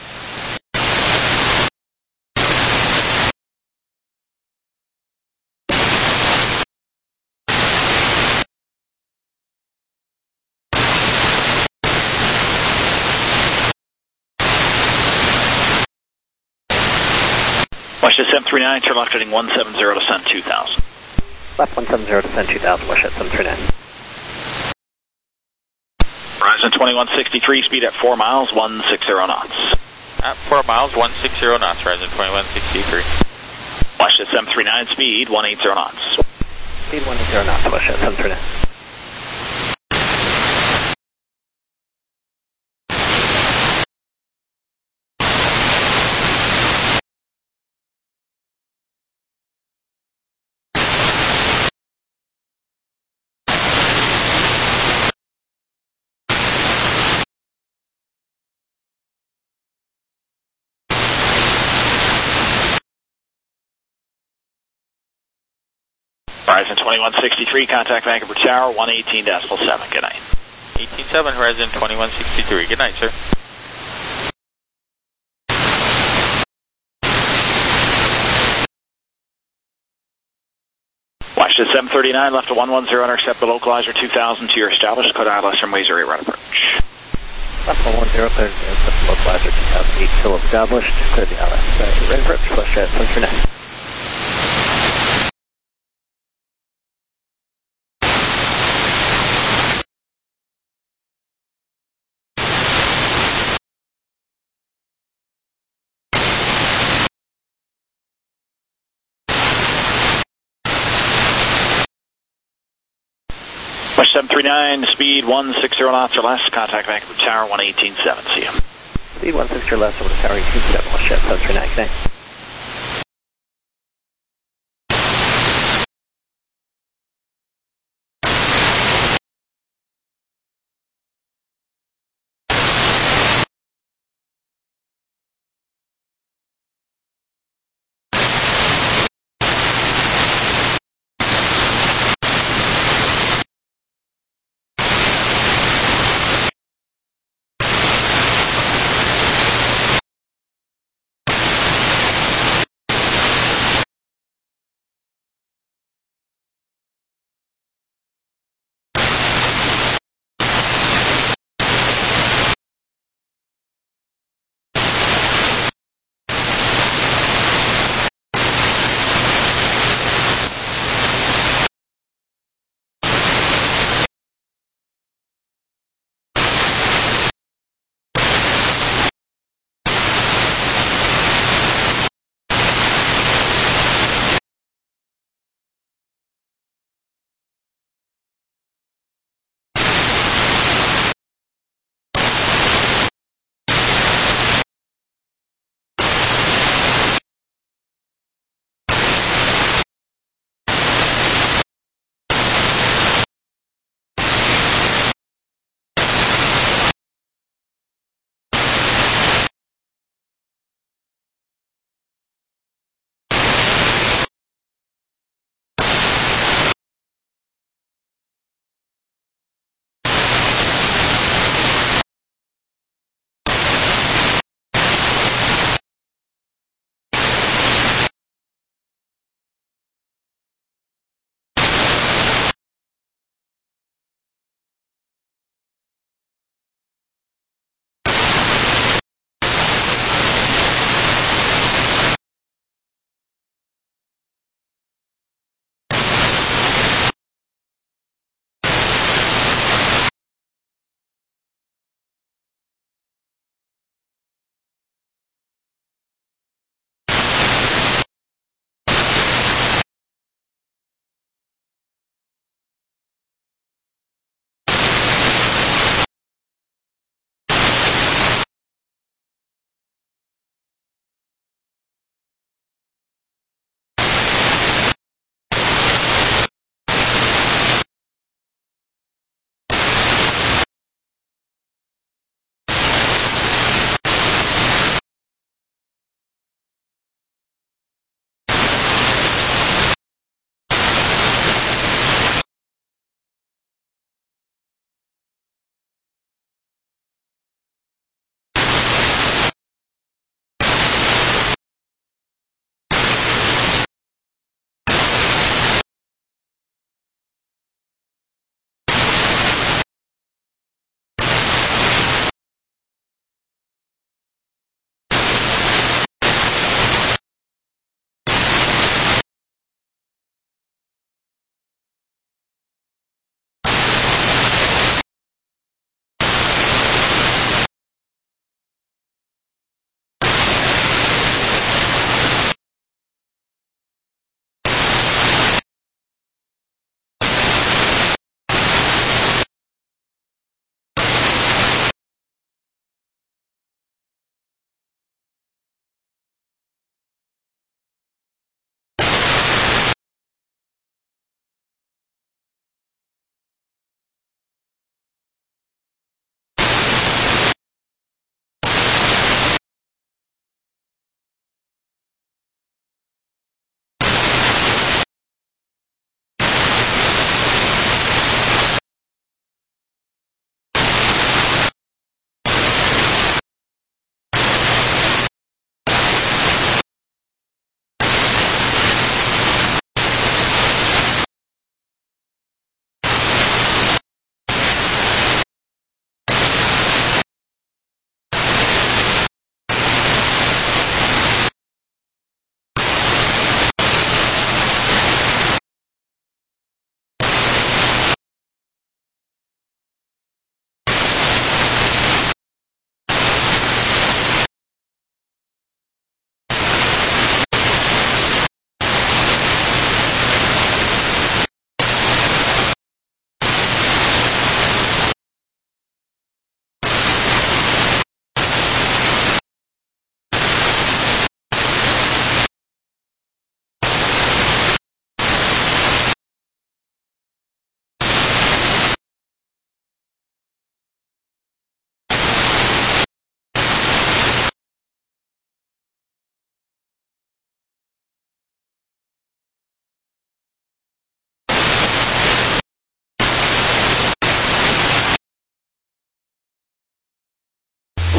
WestJet seven three nine, turn left heading one seven zero, descend two thousand. Left one seven zero, descend two thousand, WestJet seven three nine. Horizon twenty-one sixty-three, speed at four miles, one sixty knots. At four miles, one sixty knots, Horizon twenty-one sixty-three. WestJet seven three nine, speed one eighty knots. Speed one eighty knots, WestJet seven three nine. Horizon twenty-one sixty-three, contact Vancouver Tower, one eighteen decimal seven. Good night. eighteen seven, Horizon twenty-one sixty-three. Good night, sir. WestJet seven thirty-nine, left to one one zero, intercept the localizer two thousand to your established code I L S, runway zero eight right approach. Left one one zero, clear the localizer two thousand eight, still established, clear the I L S, uh, right approach, WestJet seven three nine. WestJet seven three nine, speed one sixty knots or less, contact Vancouver Tower, one eighteen seven. See you. Speed one sixty or less over the Tower, eighteen seven, WestJet seven three nine. Good night.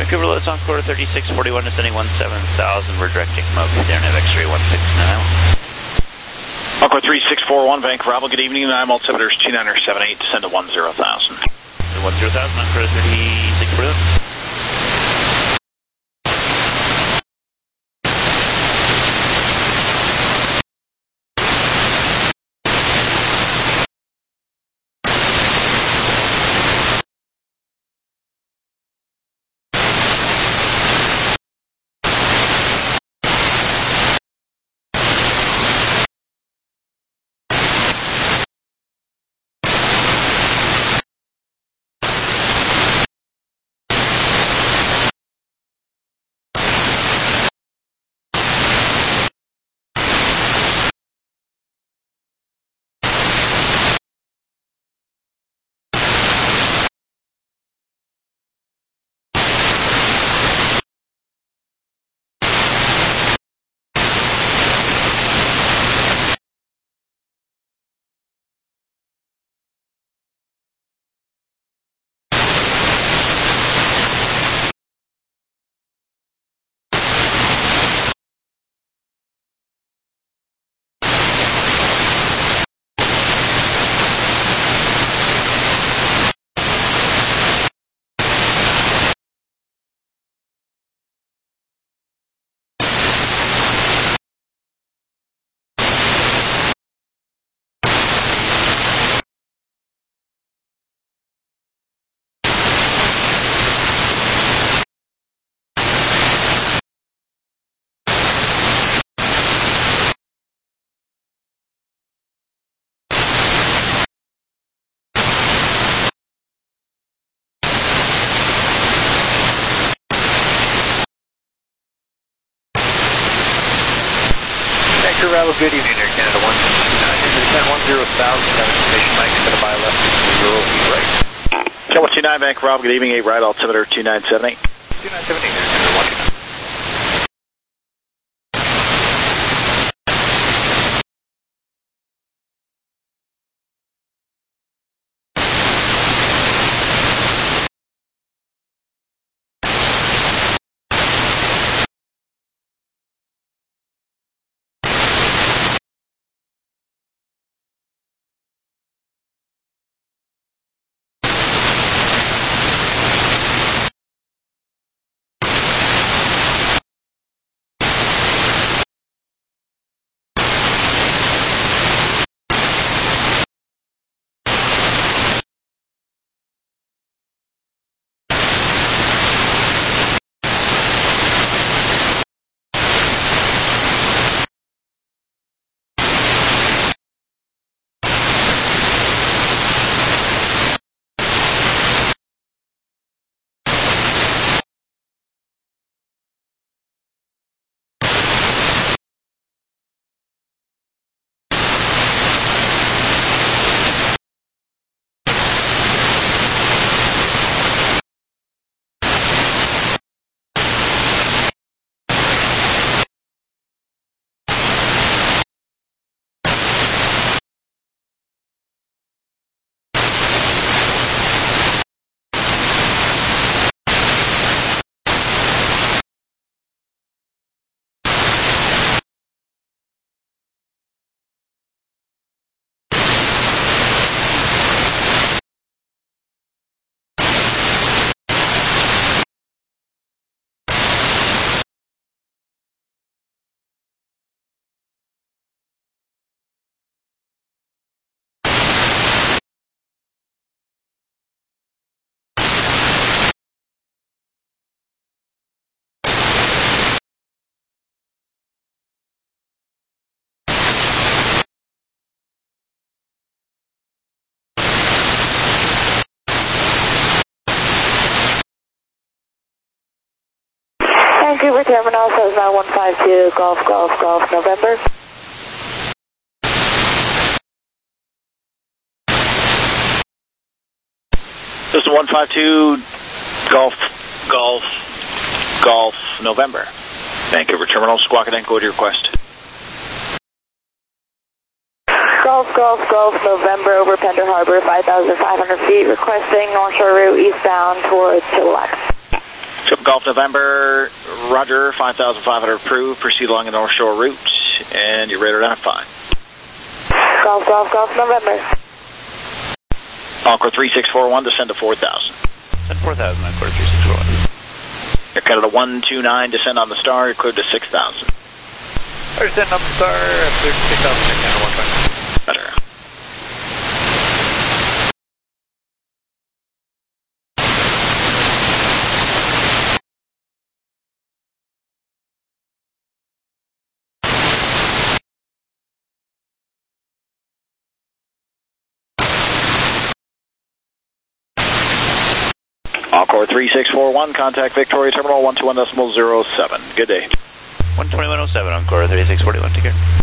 Vancouver Lotus on quarter thirty-six forty-one, descending one seven thousand. We're directing from Oak Darren of X-ray one six nine. Encore three six four one, Vancouver Bravo, good evening. I'm altimeters two nine seven eight, descend to one zero thousand. one zero thousand on quarter thirty-six forty-one. Bravo, good evening, Air Canada one two nine. Descend one zero thousand, got information, Mike, to the by left, zero eight right. Kilo two nine, Vancouver Bravo, good evening, eight right, altimeter two nine seven eight. two nine seven eight, Air Canada one two nine. Vancouver Terminal says now one five two, Golf, Golf, Golf, November. This is one five two, Golf, Golf, Golf, November. Vancouver Terminal, Squawk and Echo to your request. Golf, Golf, Golf, November over Pender Harbor, five thousand five hundred feet, requesting North Shore route eastbound towards Chilliwack. Triple Golf November, Roger, five thousand five hundred approved. Proceed along the North Shore route, and your radar identified. Golf, Golf, Golf November. Encore three six four one, descend to four thousand. Descend four thousand, Encore three six four one. You're Canada one two nine, descend on the star, you're cleared to six thousand. Descend on the star, cleared to six thousand, Canada one twenty. Better. Encore three six four one, contact Victoria Terminal one two one decimal zero seven. Good day. one twenty-one oh seven, Encore thirty-six forty-one, take care.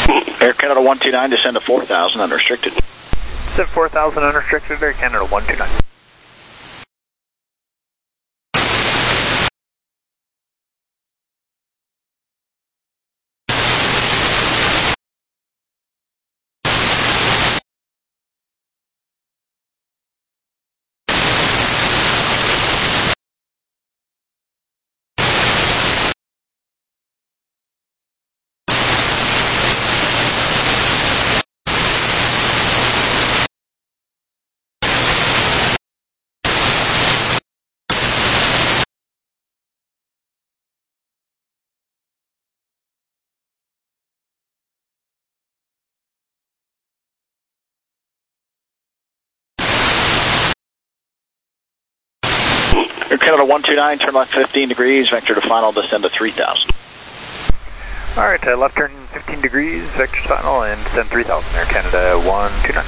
Air Canada one two nine, descend to four thousand, unrestricted. Descend four thousand, unrestricted, Air Canada one two nine. Air Canada one two nine, turn left fifteen degrees, vector to final, descend to three thousand. Alright, uh, left turn fifteen degrees, vector to final, and descend three thousand, Air Canada one two nine.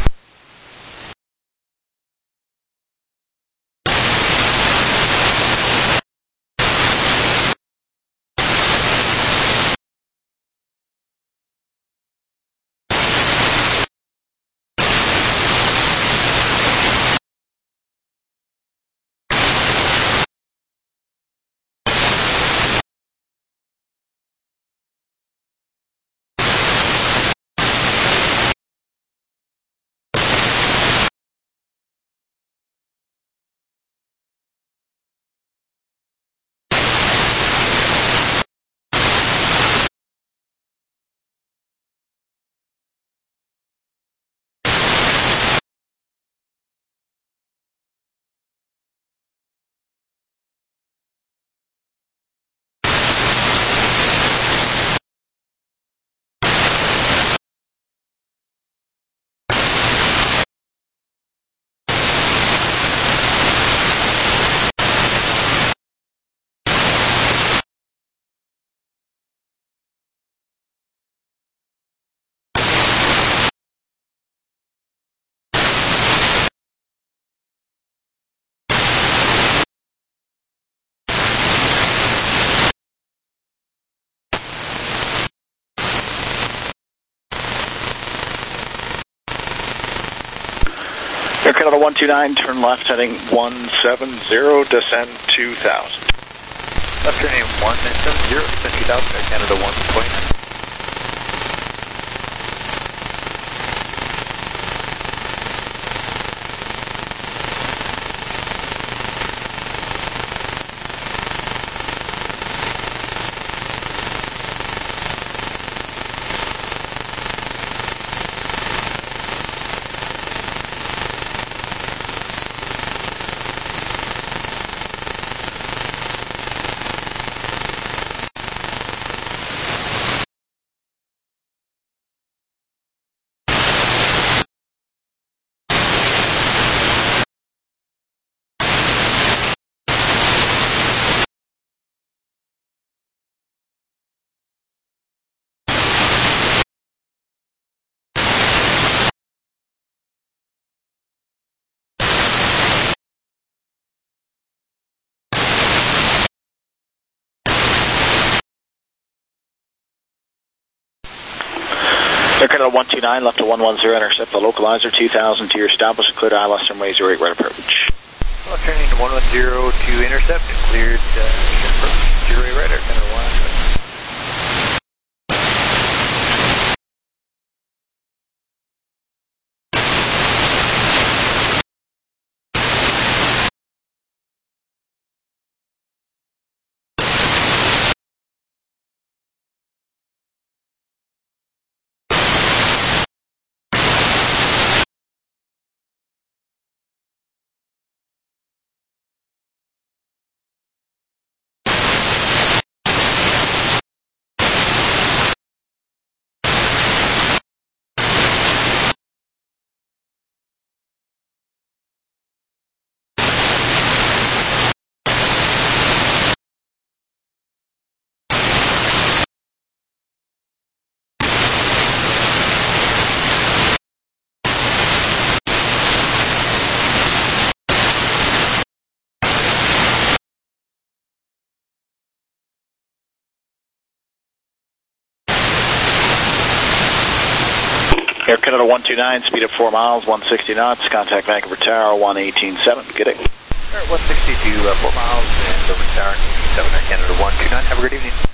Air Canada one two nine, turn left heading one seven zero, descend two thousand. Left turning one seven zero, descend two thousand, Air Canada one two nine. Air Canada one two nine, left to one one zero, intercept the localizer two thousand to your established, cleared I L S runway zero eight right approach. Left turning to one one zero to intercept, cleared uh, approach zero eight right, Air Canada one two nine. Air Canada one two nine, speed of four miles, one sixty knots. Contact Vancouver Tower, one eighteen seven. Good day. All right, one sixty to uh, four miles, and over Tower, seven Air Canada one two nine. Have a good evening.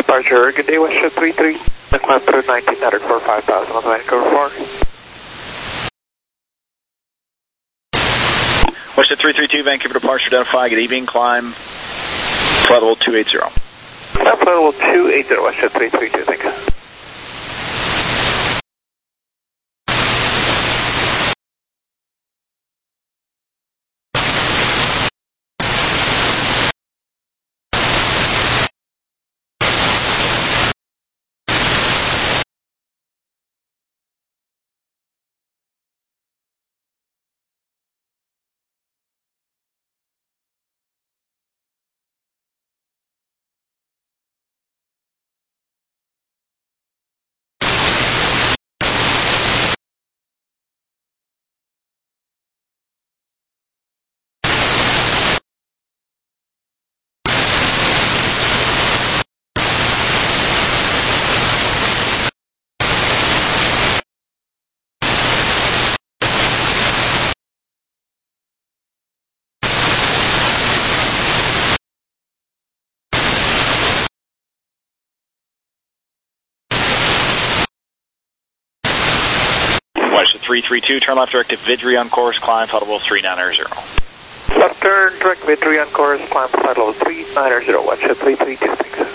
Departure, good day, Westjet three three. Climb through nineteen hundred for five thousand on the Vancouver four. Westjet three three two, Vancouver departure, identify, good evening, climb flight level two eighty. Flight level two eighty, Westjet three three two, thank you. Westjet three three two, turn left directive Vidri on course, climb flight level three ninety. Left turn, direct Vidri on course, climb flight level three ninety, Westjet three three two, thanks.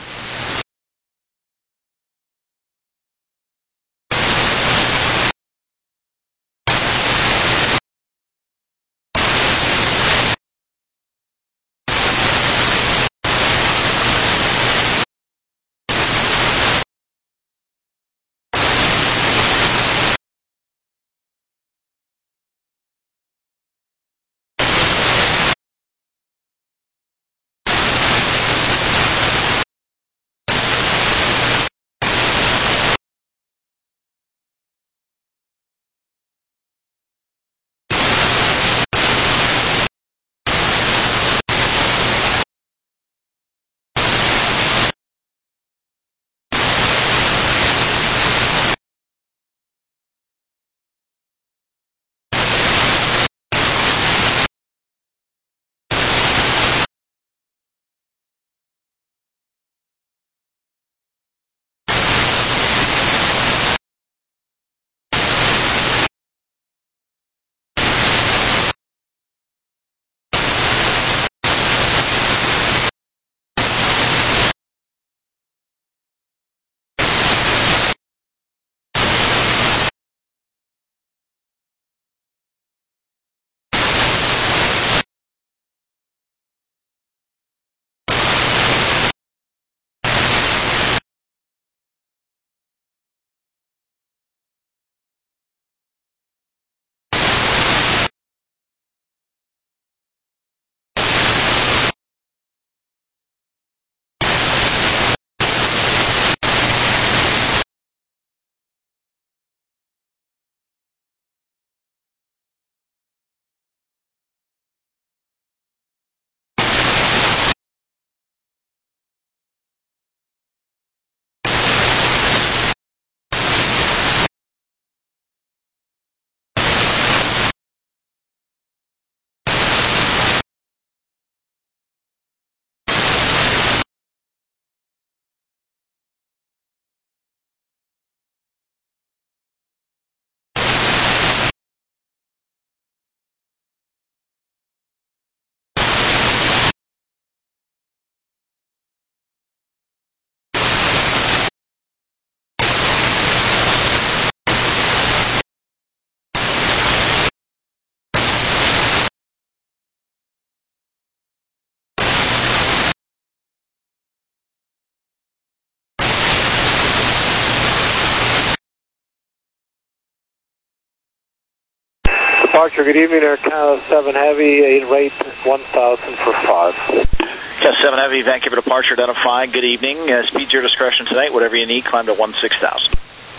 Departure, good evening, Air Canada seven Heavy, eight rate one thousand for five. Canada seven Heavy, Vancouver departure, identify, good evening. Uh, speed your discretion tonight, whatever you need, climb to one six thousand.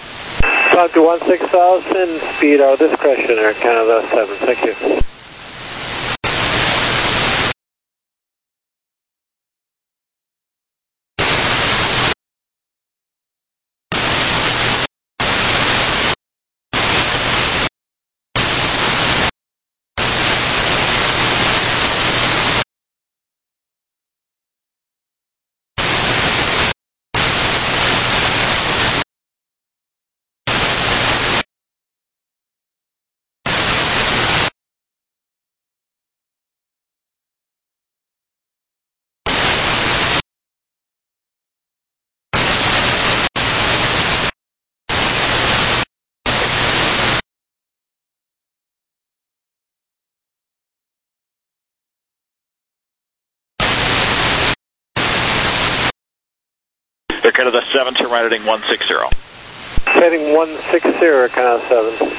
Climb to one six thousand, speed our discretion, Air Canada seven, thank you. Air Canada seven, turn right heading one six zero. Heading one six zero, Air Canada seven.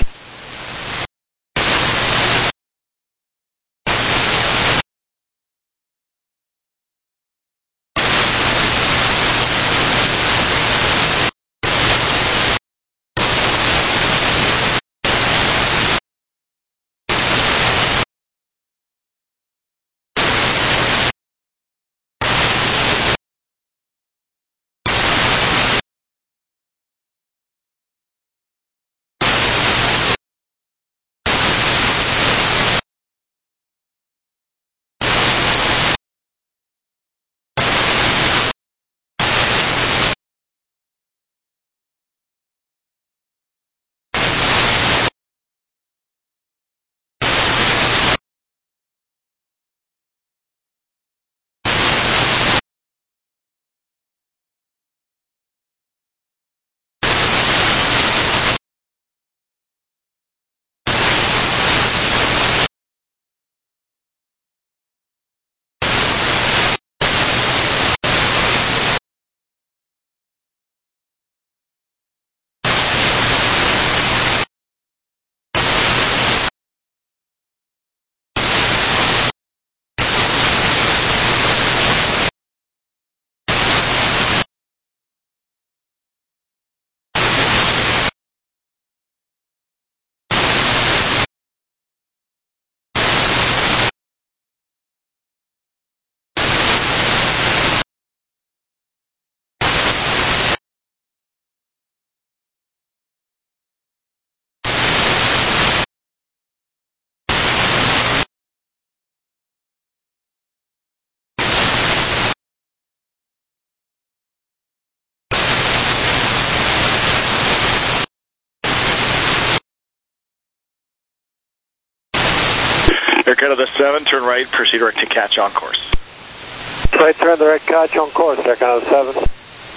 Air Canada seven, turn right, proceed direct to catch on course. Right, turn direct catch on course, Air Canada seven.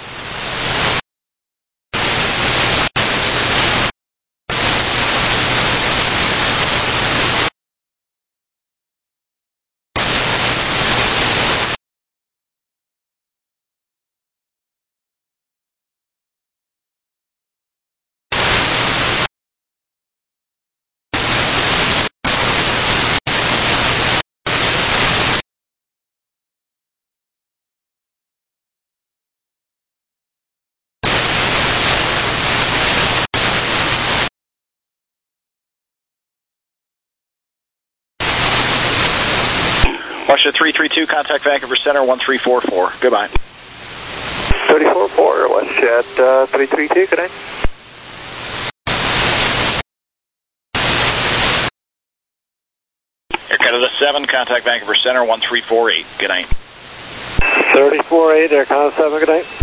Russia three three two, contact Vancouver Center one three four four. Goodbye. thirty-four four, WestJet uh, three three two, good night. Air Canada seven, contact Vancouver Center one three four eight. Good night. thirty-four eight, Air Canada seven, good night.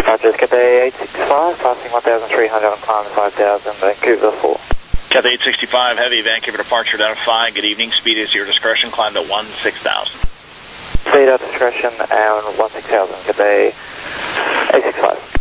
Departure is Cathay eight sixty-five, passing one thousand three hundred on climb five thousand, Vancouver four. Cathay eight sixty-five, heavy, Vancouver departure identified. Good evening, speed is your discretion, climb to one six thousand. Speed at discretion and one six thousand, Cathay eight sixty-five.